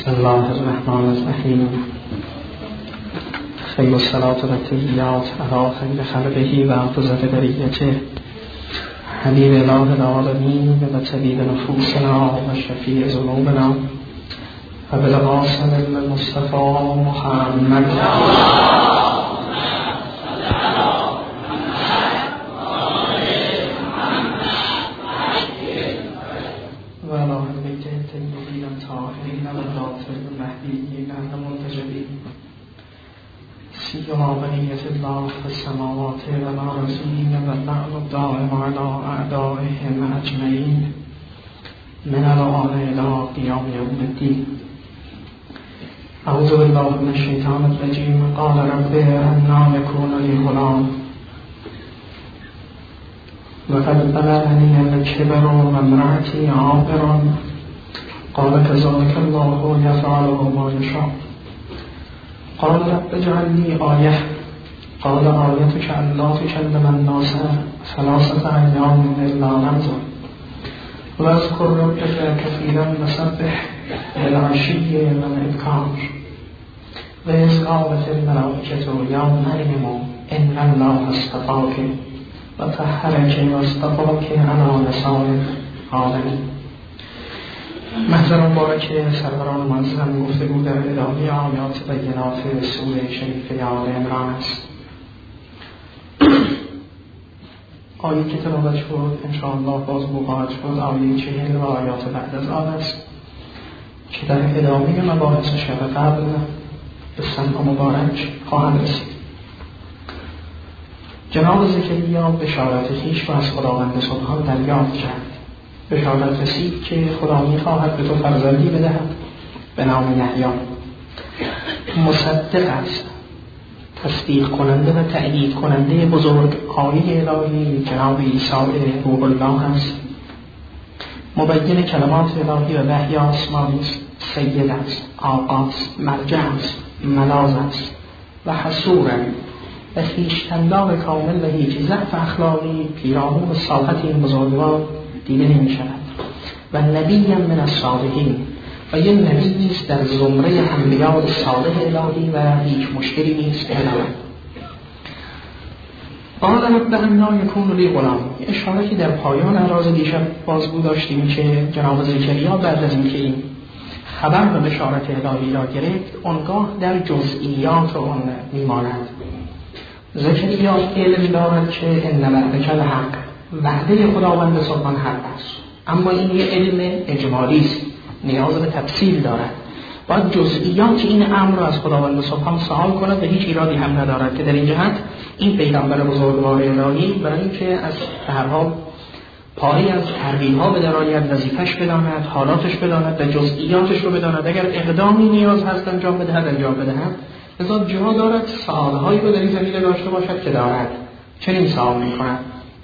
بسم الله الرحمن الرحیم. خیر الصلاة و التحیات علی خیر خلقه و افضل بریته حبیب اله العالمین و طبیب نفوسنا و شفیع ذنوبنا و بالقاسم المصطفى محمد سيما بنية الله في السماوات والأرضين واللعن الدائم على أعدائهم أجمعين من الآن إلى قيام يوم الدين. أعوذ بالله من الشيطان الرجيم. قال رب أنى يكون لي غلام وقد بلغني الكبر وامرأتي عاقر قال كذلك الله يفعل ما يشاء. قال رب اجعل لي آية قال آيتك ألا تكلم الناس 3 أيام إلا رمزا واذكر ربك كثيرا وسبح بالعشي والإبكار وإذ قالت الملائكة يا مريم إن الله اصطفاك وطهرك واصطفاك على نساء العالمين. محضر مبارک سروران معظم گفتگو در ادامه آیات بینات سوره شریفه آل عمران است. آیه که تلاوت شد انشاءالله بازگو خواهد شد آیه 40 و آیات بعد از آن است که در ادامه مباحث شب قبل به سمع مبارک خواهد رسید. جناب زکریا بشارت خویش و از خداوند سبحان دریافت کرد. بشارت رسید که خدا می‌خواهد به تو فرزندی بدهد به نام یحیی. مصدق است، تصدیق کننده و تأیید کننده بزرگ آیه الهی جناب عیسی روح الله است. مبین کلمات الهی و وحی آسمانی است. سید است، آقاست، مرجع است، ملاذ است و حصور و خویشتندار کامل و هیچ ضعف اخلاقی پیرامون صالحت این بزرگوار دیده نمی شود و نبی من الصالحین و یه نبی است در زمره انبیاء صالح الهی و هیچ مشکلی نیست الهی. قال رب أنى يكون لي غلام. اشارتی در پایان اعراض دیشب بازگو داشتیم که جناب زکریا بعد از اینکه این خبر و بشارت الهی را گرفت اونگاه در جزئیات اون میماند. زکریا علم دارد که ان وعدک الحق، وعده خداوند سبحان حق است، اما این یه علم اجمالی است، نیاز به تفصیل دارد. باید جزئیات این امر را از خداوند سبحان سوال کند و هیچ ایرادی هم ندارد که در این جهت این پیغمبر بزرگوار الهی برای اینکه از هر حال پاری از ترغیب‌ها به درآید، وظیفه‌اش بداند، حالاتش بداند و جزئیاتش رو بداند. اگر اقدامی نیاز هست انجام بدهد انجام بدهد. لذا جا دارد سوال‌هایی رو در این زمینه داشته باشد که دارد. چنین سوال می‌کند: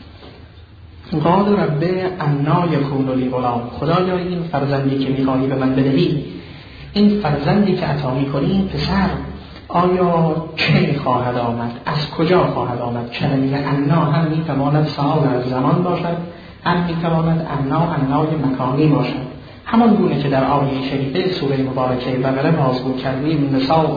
قال رب أنى يكون لي غلام. خدایا این فرزندی که می‌خواهی به من بدهی، این فرزندی که عطا می‌کنی پسر، آیا چه خواهد آمد؟ از کجا خواهد آمد؟ کلمه انا هم می‌تواند سوال از زمان باشد، هم می‌تواند انای مکانی باشد. همان گونه که در آیه شریفه سوره مبارکه بقره بازگو کردیم: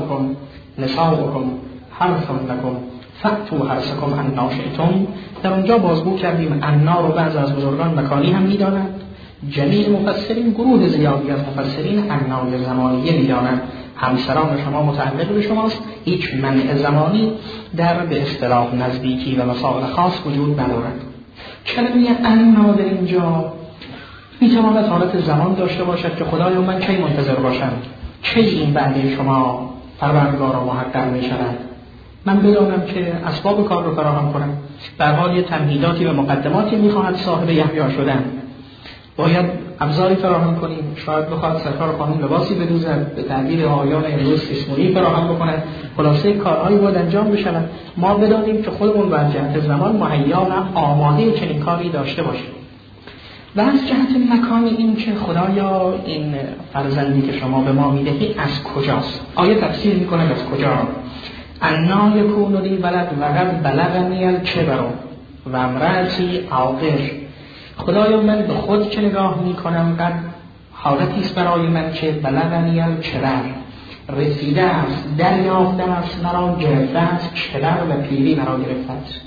نساؤکم حرث لکم فأتوا حرثکم انا شئتم. در اونجا بازگو کردیم انا رو بعض از بزرگان مکانی هم می‌دانند. جمیع مفسرین، گروه زیادی از مفسرین انای زمانیه می‌دانند. همسران شما متعلق به شماست، هیچ منع زمانی در به اصطلاح نزدیکی و مسائل خاص وجود ندارد. کلمه انا در اینجا می‌تواند حالت زمان داشته باشد که خدایا من کی منتظر باشم، کی این وعده شما پروردگارا محقق می‌شود، من بدانم که اسباب کار رو فراهم کنم. در حال یه تمهیداتی و مقدماتی می‌خواهد صاحب یحیی شدن، باید ابزاری فراهم کنیم، شاید بخواد سرکار خانم لباسی بدوزد، به تعبیر آیان امروز اسمولی فراهم بکنه، خلاصه کارهایی باید انجام بشود. ما بدانیم که خودمون بر جهت زمان مهیا و آماده چنین کاری داشته باشیم. و از جهت مکانی این که خدایا این فرزندی که شما به ما میدهی از کجاست؟ آیه تفسیر میکنه از کجا. انا یکون لی ولد وقد بلغنی الکبر و امرأتی عاقر. خدایا من به خود که نگاه میکنم قد حالتی است برای من که بلغنی الکبر، رسیده است، دریافته است، مرا گرفته است، کبر و پیری مرا گرفته است.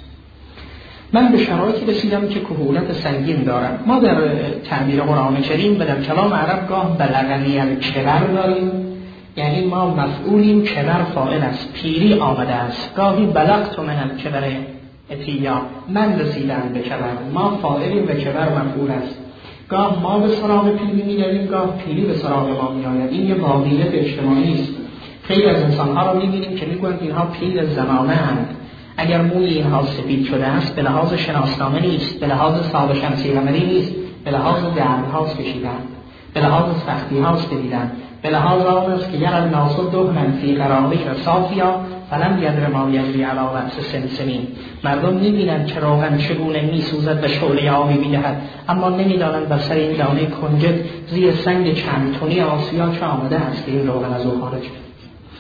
من به شرایطی رسیدم که کهولت سنگین دارم. ما در تعبیر قرآن کریم و در کلام عرب گاه بلغنی الکبر داریم، یعنی ما مفعولیم، کبر فاعل است، پیری آمده است. گاهی بلغت من الکبر اتیا، من رسیدم به کبر، ما فاعلیم و کبر مفعول است. گاه ما به سراغ پیری می‌رویم، گاه پیری به سراغ ما می‌آید. این یه واقعیت اجتماعی است. خیلی از انسان‌ها رو می‌بینیم که می‌گویند اینها پیر زمانه‌اند. اگر موی اینها سفید شده است به لحاظ شناسنامه نیست، به لحاظ سابق شمسی قمری نیست، به لحاظ دردهاست کشیدن، به لحاظ سختی‌هاست دیدن، به لحاظ آن است که یر الناس دهنا فی قرابه صافیا فلم یدر ما یجری علی رأس سنسنین. مردم می‌بینند که روغن چگونه می‌سوزد و شعله آبی می‌دهد، اما نمی‌دانند بر سر این دانه کنجد زیر سنگ چند تنی آسیا چه آمده است که این روغن از او خارج شد.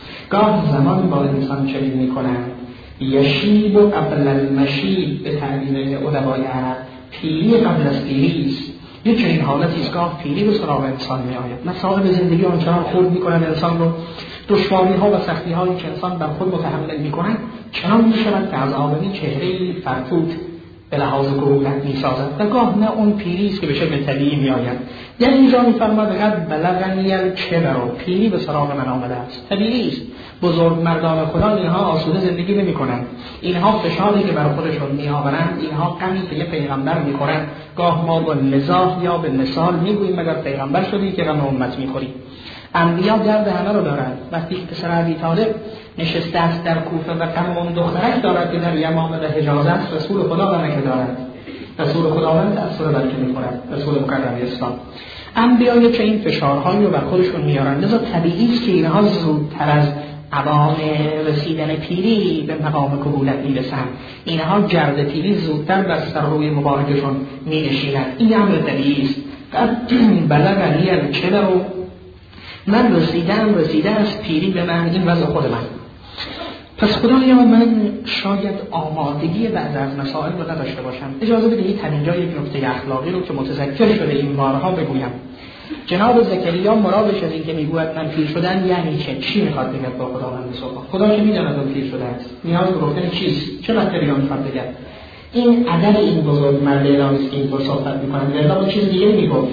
گاه زمان با انسان چنین می‌کنند یشیب و قبل المشیب، به تعبیر ادبای عرب پیری قبل از پیری است. یک چنین حالتی است، گاه پیری به سراغ انسان می‌آید. مسائل زندگی آنچنان خورد می‌کنند انسان رو، دشواری‌ها و سختی‌هایی که انسان بر خود متحمل می‌کند چنان می‌شود که از آدمی چهره‌ای فرتوت به لحاظ کهولت می‌سازد و گاه نه اون پیری است که به شکل طبیعی می‌آید. در اینجا می‌فرماید قد بلغنی الکبر، پیری به سراغ من آمده است. طبیعی است. بزرگ مردان خدا اینها آسوده زندگی نمی‌کنند. اینها فشاری که بر خودشون می‌آورند، اینها غمی که یه پیغمبر می‌خورند، گاه ما با مزاح یا به مثال می‌گوییم مگر پیغمبر شدی که غم امت می‌خوری. انبیا درد همه رو دارند. وقتی که پسر ابی طالب نشسته است در کوفه و غم اون دخترش دارد که در یمامه و حجاز است، رسول خدا غمی که دارد، رسول خداوند تأثیر بر که می‌خورد، رسول مکرم اسلام. انبیا که این فشارهایی رو بر خودشون میارن، لذا طبیعی است که اینها زودتر از اوان رسیدن پیری به مقام کهولت میرسند. اینها گرد پیری زودتر بر سر روی مبارکشون مینشیند. این امر طبیعی است. بلغنی الکبر، من رسیده است پیری به من، این وضع خود من. پس خدایا من شاید آمادگی بعد از مسائل رو نداشته باشم. اجازه بدهید همینجا یک نکته اخلاقی رو که متذکر شده این بارها بگویم. جناب زکریا مرادش از این که میگوید من پیر شدن یعنی چی میخواد بگه با خداوند صبح؟ خدا که میداند اون پیر شده است، نیاز به گفتن چیست؟ چه بحثی میخواد بگه؟ این عدد این بزرگ مرد ایرانی که این طور صحبت میکنند یا چیز دیگه میگفت.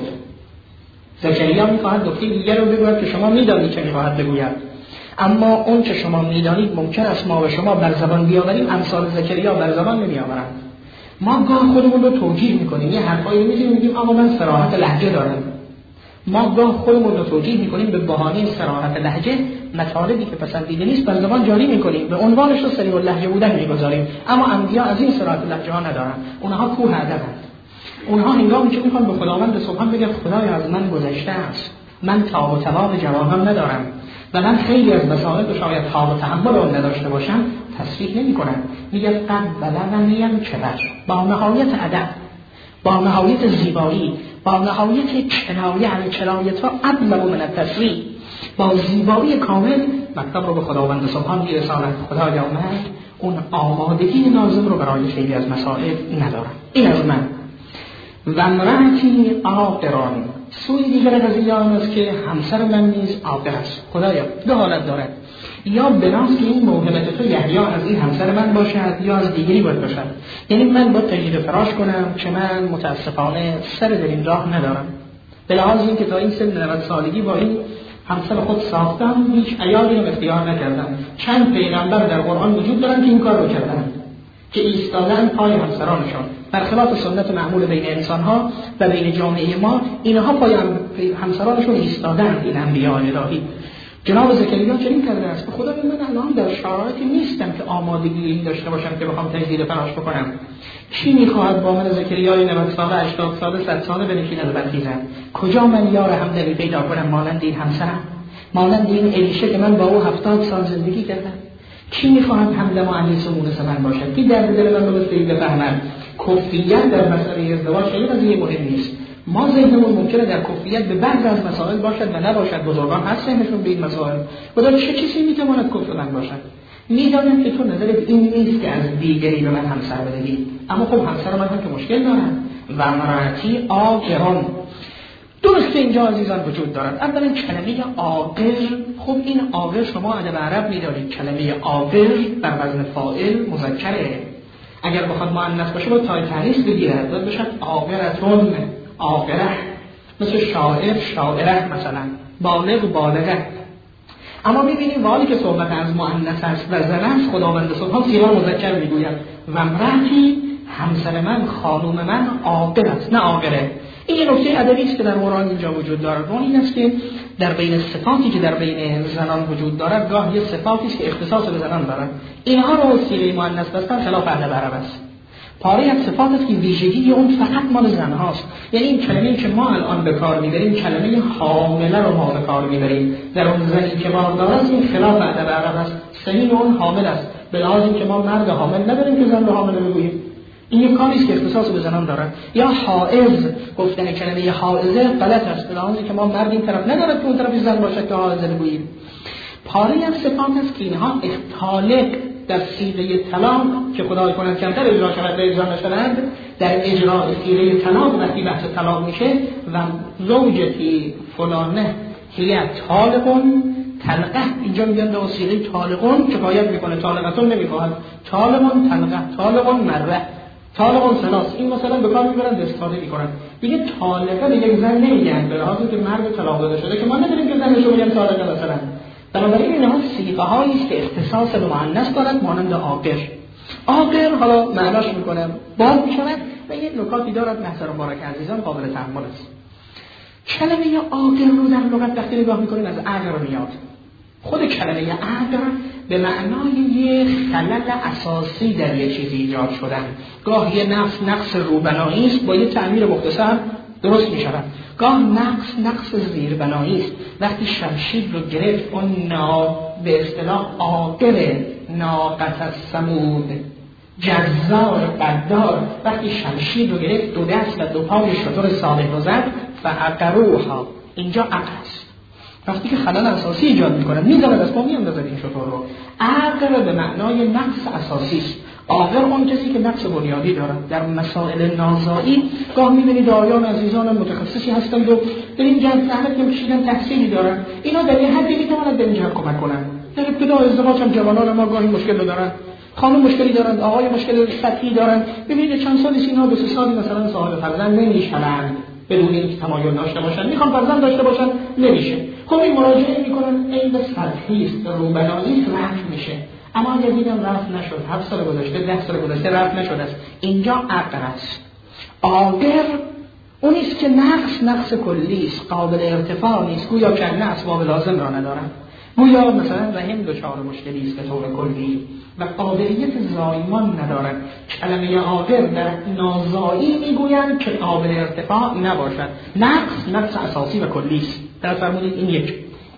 زکریا میخواهد نکته دیگر رو بگوید که شما میدانید چه میخواهد بگوید، اما اون که شما میدانید ممکن است ما و شما بر زبان بیاوریم، امثال زکریا بر زبان نمیآورند. ما گاه خودمون رو توجیه میکنیم، یه حرفایی میگیم آقا من صراحت لهجه دارم. ما گاه خودمون رو توجیه میکنیم به بهانه صراحت لهجه، مطالبی که پسندیده نیست بر زبان جاری میکنیم، به عنوانش رو صریح اللهجه بودن میگذاریم. اما انبیا از این صراحت لهجه ها ندارن، اونها کوه ادبند. اونها هنگامی که میخوان به خداوند سبحان بگن خدای از من گذشته است، من تاب و توان جوانم ندارم و من خیلی از مسائل شاید تاب و تحمل اون نداشته باشم، تصریح نمیکنن، میگن قد بلغنی الکبر، با نهایت ادب، با نهایت زیبایی، با نهایت کنایت ها ابلغ من التصریح، با زیبایی کامل مطلب رو به خداوند سبحان میرساند. خدایا من اون آمادگی لازم رو برای خیلی از مسائل ندارم. این از من. و امرأتی عاقران، سوی دیگر قضیه آن است که همسر من نیز عاقر است. خدایا دو حالت دارد، یا بناس که این موهبت تو یحیی از این همسر من باشد یا از دیگری باید باشد. یعنی من باید تجدید فراش کنم که من متاسفانه سر در این راه ندارم، به لحاظ این که تا این سن 90 سالگی با این همسر خود ساختم، هیچ عیالی رو اختیار نکردم. چند پیغمبر در قرآن وجود دارن که این کار رو کردن، که ایستادن پای همسرانشان، برخلاف سنت معمول بین انسان‌ها و بین جامعه ما، اینها پای همسرانشون ایستادن. این انبیاء الهی جناب زکریا چنین کرده است. خدای من الان در شرایطی نیستم که آمادگی این داشته باشم که بخوام تجدید فراش بکنم. کی میخواهد با من زکریای 90 ساله 80 ساله 100 ساله بنشیند و برخیزم؟ کجا من یار همدلی پیدا کنم مانند این همسرم، مانند این الیشه که من با او 70 سال زندگی کردم؟ کی میخواهد همدم و انیس و مونس من باشد؟ کی درد دل من رو بفهمد؟ کفریت در مسئله ازدواج خیلی قضیه مهم نیست. ما ذهنمون ممکنه در کفریت به بعض از مسائل باشد و نباشد. بزرگان هست ذهنشون به این مسائل. خدا چه چیزی میتواند کفر من باشد؟ میدانم که تو نظرت این نیست که از دیگری به من همسر بدهی، اما خب همسر من هم که مشکل دارن. و امرأتی عاقران، درسته اینجا عزیزان وجود دارد. اولا کلمه عاقر، خب این عاقر شما ادب عرب می‌دارید کلمه عاقر بر وزن فاعل مذکره، اگر بخواد مؤنث باشه با تای تانیث بگیره داد بشه عاقرتون، عاقره، مثل شاعر شاعره، مثلا بالغ بالغه. اما می‌بینیم والی که صحبت از مؤنث است و زن است، خداوند سبحان صیغه مذکر میگوید و امرأتی، همسر من، خانم من عاقر است نه عاقره. این یه نکته ادبی است که در قرآن اینجا وجود دارد. اون این است که در بین صفاتی که در بین زنان وجود دارد گاه یه صفاتی است که اختصاص به زنان دارد، اینها رو صیغه مؤنث بستن خلاف ادب عرب است. پاره از صفات است که ویژگی اون فقط مال زن هاست. یعنی این کلمه‌ای که ما الان به کار می‌بریم کلمه حامله رو ما به کار می‌بریم، در اون زنی که باردار است این خلاف ادب عرب است. صحیح اون حامل است، به لحاظ اینکه ما مرد حامل نداریم که زن رو حامل بگوییم، این یک کاری است که اختصاص به زنان دارد. یا حائض، گفتن کلمه حائضه غلط است، به لحاظ اینکه ما مرد این طرف ندارد که اون طرف زن باشد که حائضه بگوییم. پاره از صفات است که اینها اختالق در صیغه طلاق که خدای کند کمتر اجرا شود به اجرا نشوند، در اجرا صیغه طلاق وقتی بحث طلاق میشه و زوجتی فلانه هی طالقون طلقه، اینجا میگن به صیغه طالقون کفایت میکنه، طالقتون نمیخواهد، طالقون طلقه، طالقون مره، طالقون ثلاث، این مثلا به کار میبرن استفاده میکنن. دیگه طالقه به یک زن نمیگن به لحاظ که مرد طلاق داده شده که ما نداریم که زنشو بگن طالقه مثلا. بنابراین اینها صیغه هایی است که اختصاص به مؤنث دارد، مانند عاقر. عاقر حالا معناش میکنه باز میشود و یک نکاتی دارد محضر مبارک عزیزان قابل تأمل است. کلمه عاقر رو در لغت وقتی نگاه میکنیم از عقر میاد. خود کلمه عقر به معنای یک خلل اساسی در یک چیزی ایجاد شدن، گاه یه نقص روبنایی است با یه تعبیر مختصر درست می شود، گاه نقص زیربنایی است. وقتی شمشیر رو گرفت اون به اصطلاح عاقر ناقة الثمود جزار قدار، وقتی شمشیر رو گرفت دو دست و دو پای شتر صالح رو زد فعقروها، اینجا عقر است. وقتی که خلل اساسی ایجاد میکنه میذاره دست پا میاندازه این شتر رو. عقر به معنای نقص اساسی است. عاقر اون کسی که نقص بنیادی دارد. در مسائل نازایی گاه میبینید آیان عزیزان متخصصی هستند و در این جهت زحمت کشیدن تحصیلی دارن، اینا در یه حدی میتونن در این جهت کمک کنن. در ابتدا ازدواج هم جوانان ما گاهی مشکل دارن، خانم مشکلی دارن، آقای مشکل سطحی دارن. ببینید چند سالی اینا 2-3 سالی مثلا صاحب فرزند نمیشن بدون اینکه تمایل داشته باشن، میخوان فرزند داشته باشن نمیشه. خب این مراجعه میکنن عیب سطحی است، روبنایی رفع میشه. اما اگر دیدم رفع نشد، 7 سال گذشته 10 سال گذشته رفع نشد است، اینجا عقر است. عاقر اون است که نقص کلی است، قابل ارتفاع نیست، گویا که نه اسباب لازم را ندارد، گویا مثلا رحم دچار مشکلی است به طور کلی و قابلیت زایمان ندارد. کلمه عاقر در نازایی میگویند که قابل ارتفاع نباشد، نقص اساسی و کلی است. در فرمودید این یک.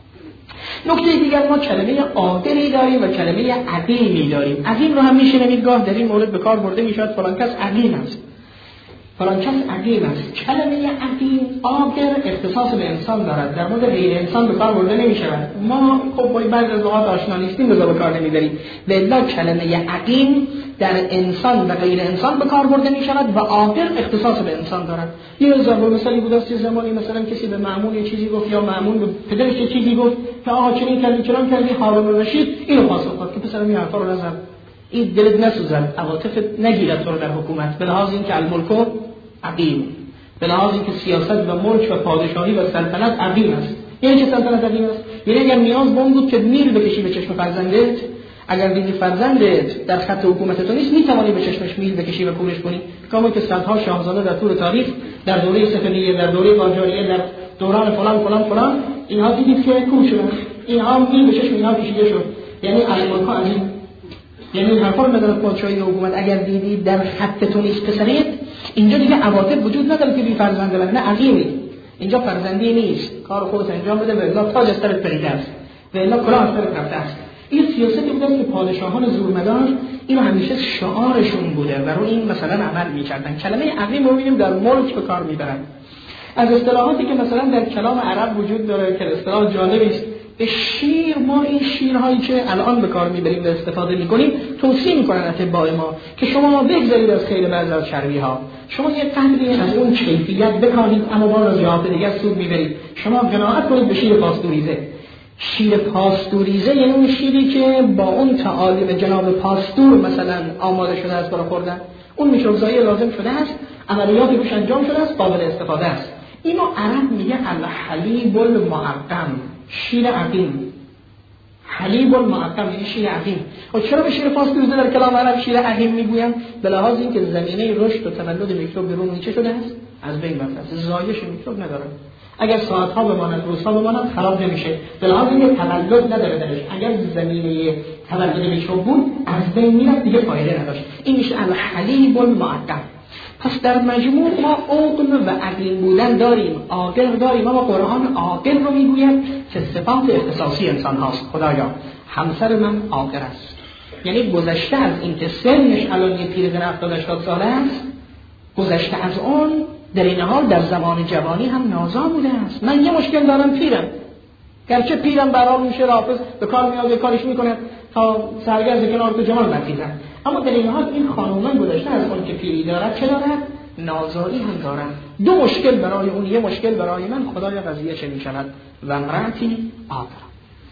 نکته دیگر ما کلمه عاقری داریم و کلمه عقیمی داریم. عقیم رو هم میشنوید گاه در این مورد به کار برده میشود فلان کس عقیم است، فلان کس عقیم است. کلمه عقیم عاقر اختصاص به انسان دارد، در مورد غیر انسان به کار برده نمیشود. ما خب با بعضی از اوقات آشنا نیستیم به کار نمیبریم. والا کلمه عقیم در انسان و غیر انسان به کار برده میشود و عاقر اختصاص به انسان دارد. یه ضرب مثالی بود است زمانی مثلا کسی به مأمون یه چیزی گفت یا مأمون به پدرش یه چیزی گفت که آقا چنین کردی هارون الرشید اینو پاسخ داد که پسرم این حرفا رو نزن، این دلت نسوزد، عواطفت نگیرد تو رو در حکومت، به لحاظ اینکه الملک عقیم، به لحاظ اینکه سیاست و ملک و پادشاهی و سلطنت عقیم است. یعنی چه سلطنت عقیم است؟ یعنی اگر نیاز به اون بود که میل بکشی به چشم فرزندت، اگر دیدی فرزندت در خط حکومت تو نیست میتوانی به چشمش میل بکشی و کورش کنی، کما که صدها شاهزاده در طول تاریخ در دوره صفویه، در دوره قاجاریه، در دوران فلان اینها دیدید که کور شدن، اینها میل به چشم اینها کشیده شد. یعنی الملک عقیم، یعنی این حرفا رو بدون پادشاهی و حکومت اگر دیدید در خط تو نیست پسرت، اینجا دیگه عواطف وجود نداره که بی فرزنده نه عقیمی، اینجا فرزندی نیست، کار خودت انجام بده و الا تاج از سرت پریده است و الا کلاه از سرت رفته است. این سیاستی بوده که پادشاهان زورمدار اینو همیشه شعارشون بوده و رو این مثلا عمل می‌کردن. کلمه عقیم رو می‌بینیم در ملک به کار می‌برن. از اصطلاحاتی که مثلا در کلام عرب وجود داره که اصطلاح جالبی است به شیر ما این شیرهایی که الان به کار میبریم و استفاده میکنیم توصیه میکنن اتباع ما که شما بگذارید از خیر بعض از چربی ها، شما یه قدری از اون کیفیت بکارید اما باز از جهات دیگر سود میبرید. شما قناعت کنید به شیر پاستوریزه. شیر پاستوریزه یعنی اون شیری که با اون تعالیم جناب پاستور مثلا آماده شده است برای خوردن، اون میکروبزایی لازم شده است، عملیاتی روش انجام شده است، قابل استفاده است. اینو عرب میگه الحلیب المعقم، شیر عقیم. حلیب المعقم یعنی شیر عقیم. و چرا به شیر پاستوریزه در کلام عرب شیر عقیم میگویم؟ به لحاظ اینکه زمینه رشد و تولد میکروب بیرون نیچه شده است، از بین رفته است، زایش میکروب نداره. اگر ساعت‌ها بماند، روزها بماند، خراب نمیشه. به لحاظ اینکه تولد نداره درش. اگر زمینه تولد میکروب بود، از بین میرفت، دیگه فایده نداشت. این میشه الحلیب المعقم. پس در مجموع ما عقل و عقیم بودن داریم، عاقل داریم، اما قرآن عاقل رو میگوید که صفات اختصاصی انسان هاست. خدایا همسر من عاقل است، یعنی گذشته از این که سنش الان یه پیرزن 70-80 ساله است، گذشته از اون در این حال در زمان جوانی هم نازا بوده است. من یه مشکل دارم، پیرم، گرچه پیرم برام میشه رافض به کار میاد، کارش میکنه تا سرگرد کنار تو جمال نتیزن، اما در این حال این خانومن گذشته از اون که پیری دارد چه دارد؟ نازایی هم دارد. دو مشکل برای اون، یه مشکل برای من. خدایا قضیه چه میشود؟ و امرأتی عاقرة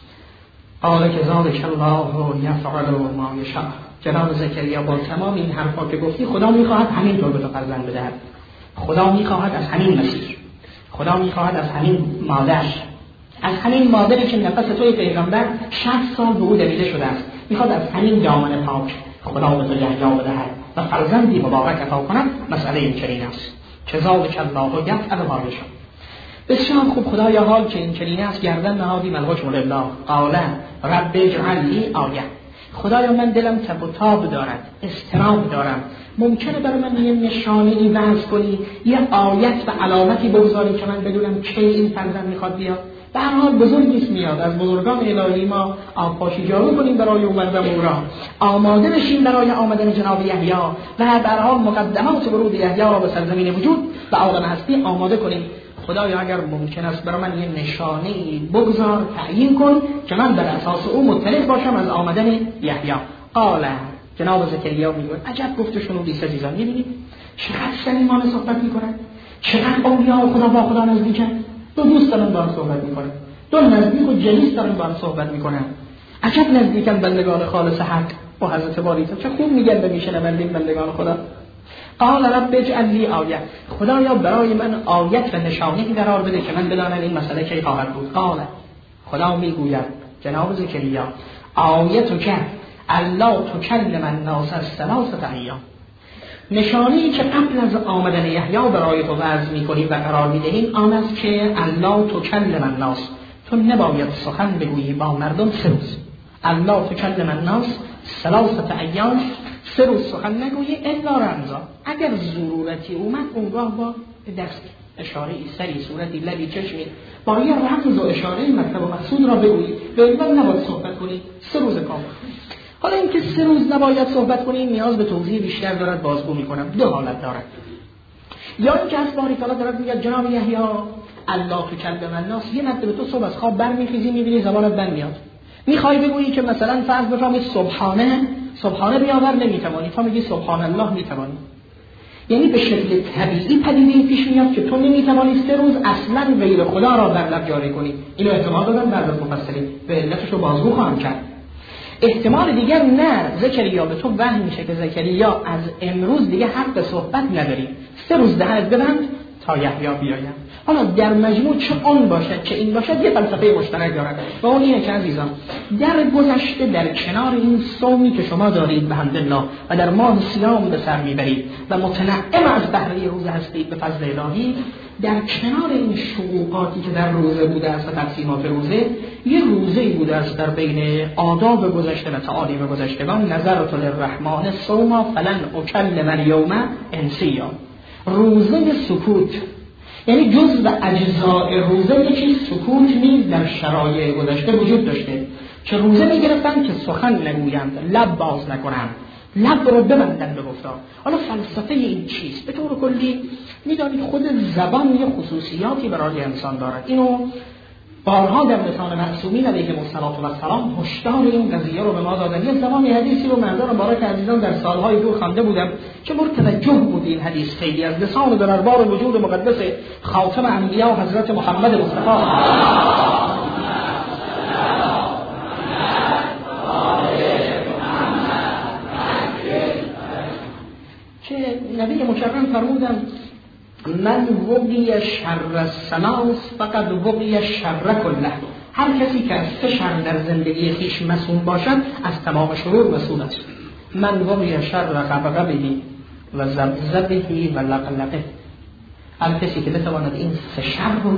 قال کذلک الله یفعل ما یشاء. جناب زکریا با تمام این حرفا که گفتی، خدا میخواهد همینطور به تو فرزند بدهد. خدا میخواهد از همین مسیر، خدا میخواهد از همین مادر، از همین مادری که نفس توی پیغمبر 60 سال به او دمیده شده است، میخواد از همین دامن پاک خدا به تو یحیی بدهد و فرزندی مبارک عطا کند. مسئله این چنین است. کذالک الله یفعل ما یشاء. بسیار خوب. خدایا حال که این چنین است، گردن نهادیم الحکم لله. قال رب اجعل لی آیه. خدایا من دلم تب و تاب دارد، اضطراب دارم، ممکنه برای من یه نشانه‌ای وضع کنی، یه آیت و علامتی بگذاری که من بدونم کی این فرزند میخواد بیاد. به هر حال بزرگیست میاد، از بزرگان الهی ما آبپاشی جارو کنیم برای اومدن او را، آماده بشیم برای آمدن جناب یحیی و به هر حال مقدمات ورود یحیی را به سرزمین وجود و عالم هستی آماده کنیم. خدایا اگر ممکن است برای من یه نشانه‌ای بگذار، تعیین کن که من بر اساس او مطلع باشم از آمدن یحیی. قال جناب زکریا میگه عجب گفتشون بیست عزیزان، می‌بینید چقدر صمیمانه صحبت می‌کنن، چقدر اولیاء خدا با خدا نزدیکن، دو دوست دارن با هم صحبت می‌کنن، دو نزدیک و جلیس دارن با هم صحبت می‌کنن. عجب نزدیکن بندگان خالص حق با حضرت باری. چه خوب میگن به میشنوندین بندگان خدا. قال رب اجعل لی آیه. خدایا برای من آیت و نشانه‌ای قرار بده که من بدانم این مسئله کی خواهد بود. قال خدا میگوید جناب زکریا آیتک الله تکلم الناس ثلاثه ایام. نشانه‌ای که قبل از آمدن یحیی برای تو وضع می‌کنیم و قرار می‌دهیم آن است که الله تکلم الناس، تو نباید سخن بگویی با مردم 3 روز. الله تکلم الناس ثلاثه ایام، 3 روز سخن نگویی الا رمزا. اگر ضرورتی اومد اونگاه با دست اشاره‌ای، سری، صورتی، لبی، چشمی با یه رمز و اشاره‌ای مطلب و مقصود را بگویی. به این نباید صحبت کنی 3 روز کامل. حالا اینکه 3 روز نباید صحبت کنی نیاز به توضیح بیشتر دارد، بازگو میکنم. 2 حالت دارد. یا اینکه از باری تعالی دارد میگه جناب یحیی الله تکلم الناس، یه مرتبه تو صبح از خواب برمیخیزی میبینی زبانت بند میاد، میخوای بگویی که مثلا فرض بفرمایید سبحانه بیاور، نمیتوانی، تا میگی سبحان الله میتوانی. یعنی به شکل طبیعی پدیده پیش میاد که تو نمیتوانی 3 روز اصلا غیر خدا را بر لب جاری کنی. اینو احتمال دادن بعضی از مفسرین، به علتش رو بازگو خواهم کرد. احتمال دیگر نه، زکریا به تو وحی میشه که زکریا از امروز دیگه حق صحبت نداری، 3 روز دهنت ببند تا یحیی بیاید. حالا در مجموع چه آن باشد چه این باشد یه فلسفه مشترک دارد و اون اینه که عزیزان در گذشته در کنار این صومی که شما دارید به حمدالله و در ماه صیام به سر میبرید و متنعم از بهره روزه هستید به فضل الهی، در کنار این شقوقاتی که در روزه بوده است و تقسیمات روزه، یه روزه‌ای بوده است در بین آداب گذشته و تعالیم گذشتگان، نظرت للرحمن صوما فلن اکلم الیوم انسیا، روزه سکوت. یعنی جزء اجزاء روزه یکی سکوت نیز در شرایع گذشته وجود داشته که روزه میگرفتن که سخن نگویند، لب باز نکنند، لب رو ببندن به گفتار. حالا فلسفه این چیست؟ به طور کلی میدانید خود زبان یه خصوصیاتی برای انسان دارد. اینو بارها در لسان معصومین علیهم السلام هشدار این قضیه رو به ما دادن. یه زمانی حدیثی رو منظر مبارک عزیزان در سالهای دور خوانده بودم که مرتوجه بود این حدیث خیلی از لسان دربار وجود مقدس خاتم انبیا حضرت محمد مصطفی که نبی مکرم فرمودند من وقی شر السلاس فقط وقی شر کله. هر کسی که از 3 شر در زندگی خویش مسئول باشد از تمام شرور مسئول است. من وقی شر غبغبه و زبزبه و لقلقه. هر کسی که بتواند این 3 شر رو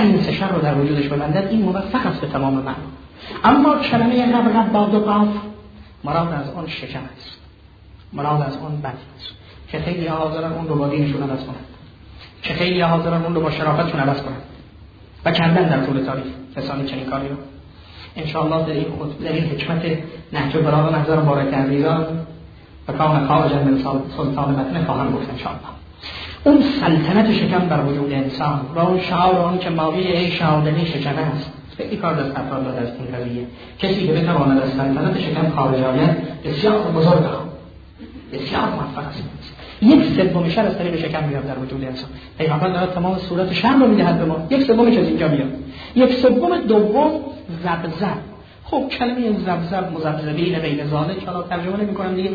در وجودش ببندد این موفق است به تمام معنا. اما کلمه غبغب با 2 قاف مراد از آن شکم است، مراد از آن بد است که خیلی حاضرن اون رو با دینشون عوض کنند، که خیلی حاضرن اون رو با شرافتشون عوض کنند و کردن در طول تاریخ کسانی چنین کاری رو. انشاءالله در این حکمت نهج البلاغه محضر مبارک عزیزان و کام خارج من سلطان متن خواهم گفت انشاءالله. اون سلطنت شکم بر وجود انسان و اون شعار آن که ماوی عیش آدمی شکم است خیلی کار دست افراد داده از این قضیه. کسی که بتواند از سلطنت شکم خارج آید بسیار بزرگ بسیار موفق است. 1/3 شر از طریق شکم میاد در وجود انسان. پیغمبر داره تمام صورت شر رو میدهد به ما. 1/3 از اینجا میاد. 1/3 دوم زبزب. خب کلمه زبزب مزبذبین غیر ذالک حالا ترجمه نمی‌کنم دیگه.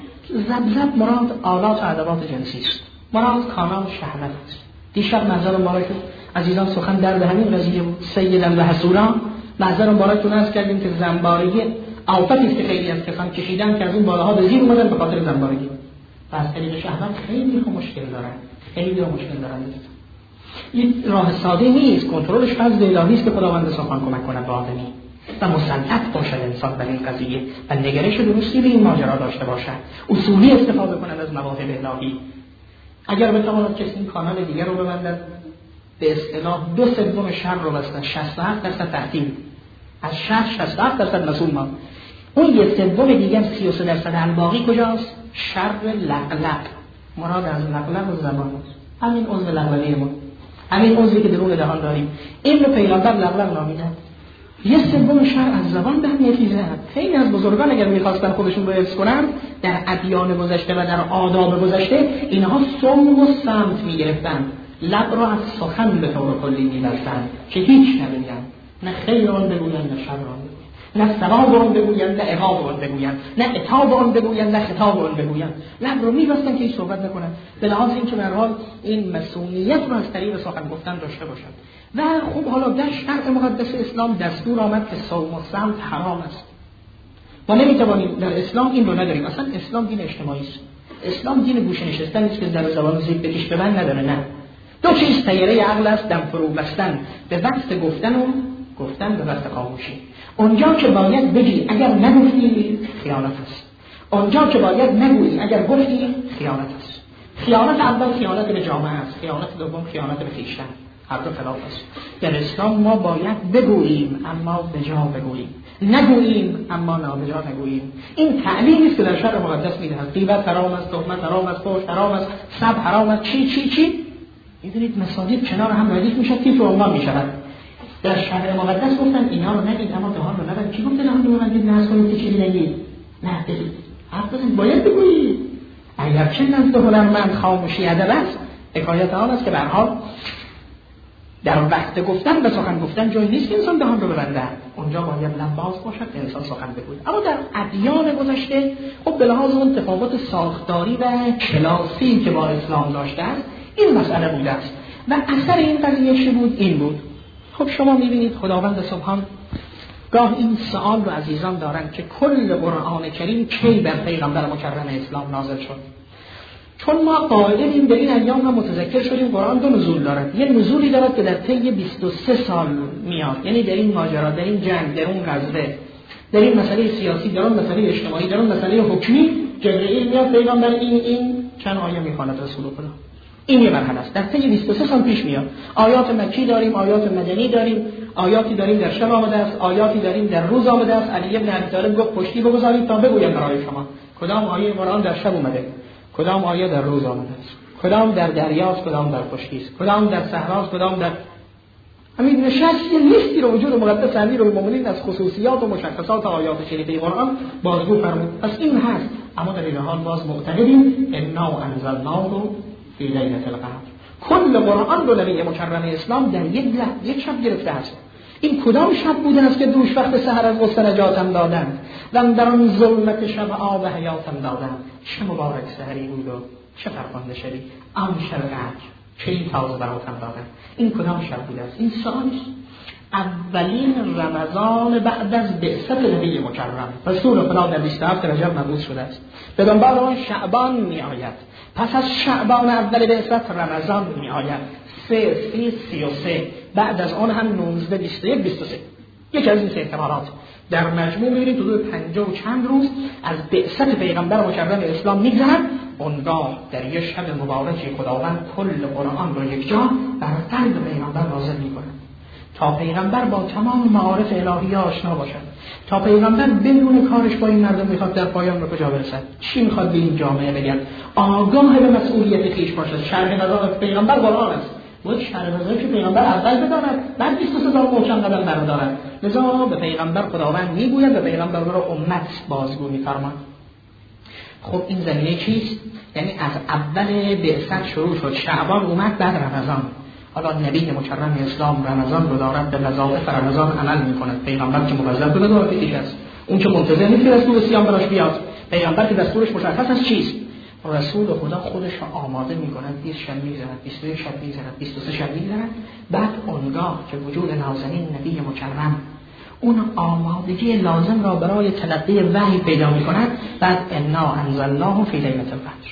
زبزب مراد آلات و ادوات جنسی است. مراد کانال شهوت است. دیشب منظر مبارک عزیزان سخن در همین قضیه بود. سیدن و حسورا منظر مبارکتون است کردیم که زنبارگی آفتی است که خیلی از کسان کشیدن که از اون بالاها به زیر اومدن به خاطر زنبارگی. و از طریق شهوت خیلی مشکل دارن، خیلی مشکل دارن. این راه ساده نیست، کنترلش فضل الهی است که خداوند سبحان کمک کند به آدمی و مسلط باشد انسان بر این قضیه و نگرش درستی به این ماجرا داشته باشد، اصولی استفاده کند از مواهب الهی. اگر بتواند کسی این کانال دیگر رو ببندد به اصطلاح 2/3 شر رو بستن، 67% تحتیم از شر 67% مسئول ما. اون 1/3 دیگر 33% الباقی کجاست؟ شر لقلق. مراد از لقلق و زبان است. همین عضو لقلقی ما، همین عضوی که درون دهان داریم، این رو پیغمبر لقلق نامیدن. 1/3 شر از زبان به می‌ریزد. خیلی از بزرگان اگر می‌خواستن خودشون رو حفظ کنن در ادیان گذشته و در آداب گذشته اینها صم و صمت می‌گرفتن، لب را از سخن به طور کلی می‌بستن که هیچ نبگن، نه خیر آن بگوین نه شر آن بگوین، نه ثواب آن بگوین نه عقاب آن بگوین، نه عتاب آن بگوین نه خطاب آن بگوین. لب رو می‌بستن که هیچ صحبت نکنن، به لحاظ اینکه به هر حال این مسئولیت رو از طریق سخن گفتن داشته باشن. و خب حالا در شرع مقدس اسلام دستور آمد که صوم و صمت حرام است. ما نمی‌توانیم در اسلام این رو نداریم. اصلا اسلام دین اجتماعی است. اسلام دین گوشه نشستن نیست که در زبان زیر بکش ببند نداره. نه. دو چیز تیاره عقل است: دم فرو بستن به وقت گفتن و گفتن به وقت خاموشی. اونجا که باید بگی اگر نگفتی خیانت است. اونجا که باید نگویی اگر گفتی خیانت است. خیانت اول خیانت به جامعه است، خیانت دوم خیانت به خویشتن. هر دو خلاف است. در اسلام ما باید بگوییم اما به جا بگوییم، نگوییم اما نابجا نگوییم. این تعلیمی است که در شرع مقدس می‌دهد. غیبت حرام است، تهمت حرام است، فحش حرام است، سب حرام است، چی می‌دونید مصادیق کنار هم ردیف میشد که تو عنوان میشود. در شرع مقدس گفتن اینا رو نگید اما دهان رو نبند. کی گفته دهان رو ببندید نه از کنید که چیزی نگید؟ نه بگید، حرف بزنید، باید بگویید. اگرچه نزد هنرمند خاموشی ادب است، حکایت آن است که به هر حال در وقت گفتن به سخن گفتن جایی نیست که انسان دهان رو ببنده. اونجا باید لب باز باشد که انسان سخن بگوید. اما در ادیان گذشته خب به لحاظ اون تفاوت ساختاری و کلاسی که با اسلام داشته است این مسئله بوده است و اثر این قضیه چه بود؟ این بود. خب شما می‌بینید خداوند سبحان گاه این سوال رو عزیزان دارن که کل قرآن کریم کی بر پیغمبر مکرم اسلام نازل شد؟ چون ما قائلیم در این ایام هم متذکر شدیم قرآن دو نزول دارد. یه نزولی دارد که در طی 23 سال میاد، یعنی در این ماجرا، در این جنگ، در اون غزوه، در این مسئله سیاسی، در اون مسئله اجتماعی، در اون مسئله حکمی جبرئیل میاد پیغمبر این چند آیه میخواند رسول خدا. این یه مرحله است. در طی 23 سال پیش میاد. آیات مکی داریم، آیات مدنی داریم، آیاتی داریم در شب آمده است، آیاتی داریم در روز آمده است. علی بن ابی طالب گفت پشتی بگذارید تا بگویم برای شما کدام آیه قرآن در شب اومده، کدام آیه در روز آمده است، کدام در دریاست، کدام در خشکی است، کدام در صحراست، کدام در همین شخصی لیستی رو وجود مقدس امیرالمومنین از خصوصیات و مشخصات آیات شریفه قرآن بازگو فرمود. پس این هست، اما در این حال باز معتقدیم انا انزلناه فی لیلة القدر. کل قرآن رو نبی مکرم اسلام در یک شب گرفته است. این کدام شب بوده است که دوش وقت سحر از غصه نجاتم دادند و در آن ظلمت شب آب حیاتم دادند؟ چه مبارک سحری بود و چه فرخنده شبی، آن شب قدر چه این تازه براتم دادند. این کدام شب بوده است؟ این سالی اولین رمضان بعد از بعثت نبی مکرم رسول خدا در 27 رجب مبعوث شده است. بدان بعد آن شعبان می آید، پس از شعبان اول بعثت رمضان می آید 33 بعد از آن هم 19 21 23. یکی از این سه احتمالات در مجموع می‌بینید حدود 50 و چند روز از بعثت پیغمبر مکرم اسلام می‌گذرد. اونگاه در یک شب مبارکی خداوند کل قرآن را یک جا بر قلب پیغمبر نازل می‌کند تا پیغمبر با تمام معارف الهی آشنا باشد، تا پیغمبر بدون کارش با این مردم میخواد در پایان به کجا برسد، چی میخواد به این جامعه بگن، آگاه به مسئولیت خویش باشد. شرح نظارت پیغمبر قرآن است، باید شرح نظارت که پیغمبر اول بداند، بعد 23 تا محکم قدم بردارد. لذا به پیغمبر خداوند میگوید و پیغمبر را امت بازگو میفرماید. خب این زمینه چیست؟ یعنی از اول بعثت شروع شد، شعبان اومد، بعد رمضان. حالا نبی مکرم اسلام رمضان رو دارد، به وظایف رمضان عمل میکند. پیغمبر که موظف به وظایفش است، اون که منتظر نیست که رسول صیام براش بیاد. پیغمبر که دستورش مشخص است چیست، رسول خدا خودش رو آماده میکند. 20 شب میزند، 21 شب میزند، 23 شب میزند. بعد اونگاه که وجود نازنین نبی مکرم اون آمادگی لازم را برای تلقی وحی پیدا میکند، بعد انا انزلناه فی لیلة القدر.